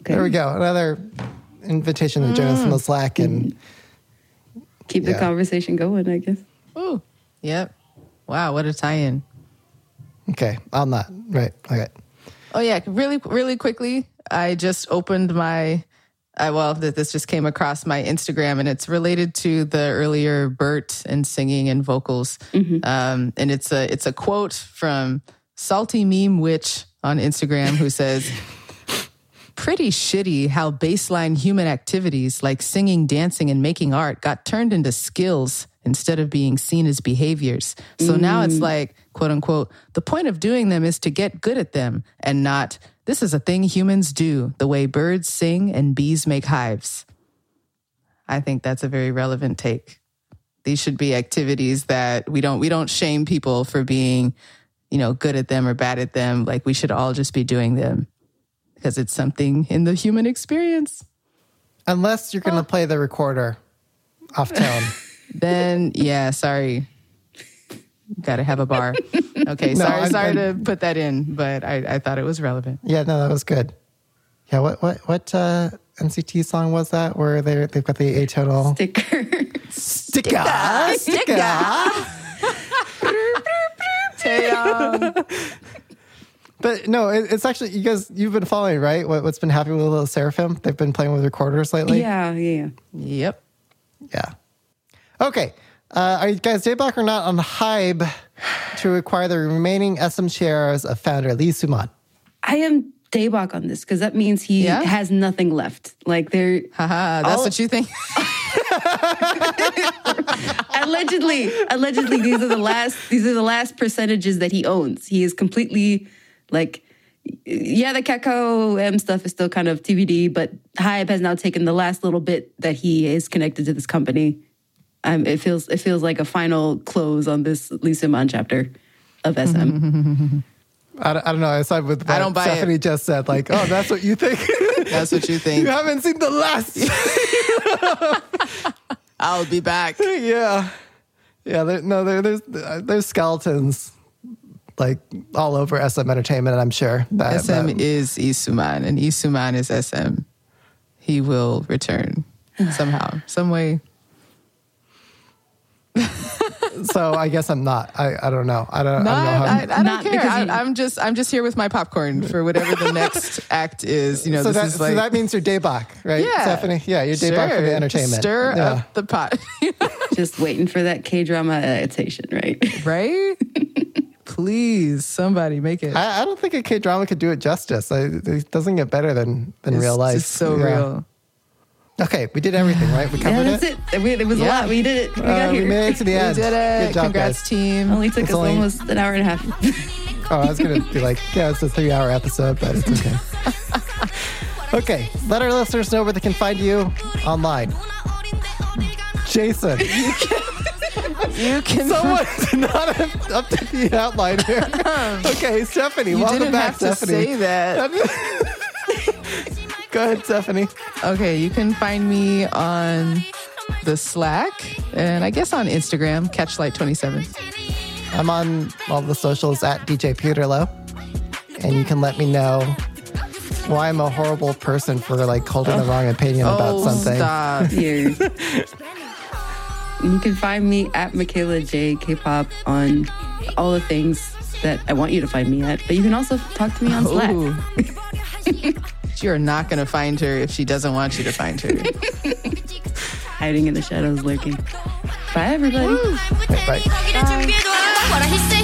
Okay. There we go. Another invitation to join us in the Slack and keep the yeah. conversation going, I guess. Ooh, yep. Wow, what a tie-in. Okay, I'm not. Right, okay. Oh, yeah, really, really quickly, I just opened my, I, well, th- this just came across my Instagram, and it's related to the earlier Bert and singing and vocals. Mm-hmm. Um, and it's a it's a quote from Salty Meme Witch on Instagram who says, "Pretty shitty how baseline human activities like singing, dancing, and making art got turned into skills instead of being seen as behaviors. So mm. now it's like, quote unquote, the point of doing them is to get good at them and not, this is a thing humans do, the way birds sing and bees make hives." I think that's a very relevant take. These should be activities that we don't we don't shame people for being, you know, good at them or bad at them. Like, we should all just be doing them because it's something in the human experience. Unless you're going to oh. play the recorder off tone. Then, yeah, sorry. Got to have a bar. Okay, No, sorry I'm- sorry I'm- to put that in, but I, I thought it was relevant. Yeah, no, that was good. Yeah, what what what uh, N C T song was that where they they've got the atonal Sticker. sticker sticker? Taeyong. But no, it, it's actually you guys you've been following, right? What, what's been happening with Little Seraphim? They've been playing with recorders lately. Yeah, yeah. Yep. Yeah. Okay. Uh, are you guys J-Block or not on the Hybe to acquire the remaining S M shares of founder Lee Soo-man? I am Daebak on this because that means he Yeah? has nothing left. Like they're Haha, that's all- what you think? allegedly, allegedly these are the last these are the last percentages that he owns. He is completely like yeah, the Kakao M stuff is still kind of T B D, but Hybe has now taken the last little bit that he is connected to this company. Um, it feels it feels like a final close on this Lee Soo-man chapter of S M. I don't, I don't know. I side with what I don't buy Stephanie it. just said. Like, oh, that's what you think? That's what you think. You haven't seen the last. I'll be back. yeah. Yeah. There, no, there, there's there's skeletons like all over S M Entertainment, and I'm sure that S M that- is Lee Soo-man, and Lee Soo-man is S M. He will return somehow, some way. So I guess I'm not. I, I don't know. I don't. No, I don't know how. I, I, I don't Not care. because I, you- I'm just I'm just here with my popcorn for whatever the next act is. You know, so, this that, is like so that means you're Daebak, right, yeah, Stephanie? Yeah, you're Daebak for sure. the entertainment. Stir yeah. up the pot, Just waiting for that K-drama adaptation, right? right? Please, somebody make it. I, I don't think a K drama could do it justice. I, it doesn't get better than than It's real life. just so Yeah. real. Okay, we did everything, right? We Yeah, covered that's it. it. We, it was a Yeah. lot. We did it. We Uh, got we here. made it to the We end. did it. Good job, Congrats, guys. team. Only took It's us only- almost an hour and a half. Oh, I was gonna be like, yeah, it's a three-hour episode, but it's okay. Okay, let our listeners know where they can find you online. Jason, You can. someone did not have update the outline here. Okay, Stephanie, You welcome didn't back, have to Stephanie. say that. Go ahead, Stephanie. Okay, you can find me on the Slack and I guess on Instagram, Catchlight twenty-seven. I'm on all the socials at D J Peterlo, and you can let me know why I'm a horrible person for like holding the wrong opinion about Oh, something. stop. Here. You can find me at Michaela J K-pop on all the things that I want you to find me at. But you can also talk to me on Slack. Ooh. You're not going to find her if she doesn't want you to find her. Hiding in the shadows, lurking. Bye, everybody. Bye. What I he said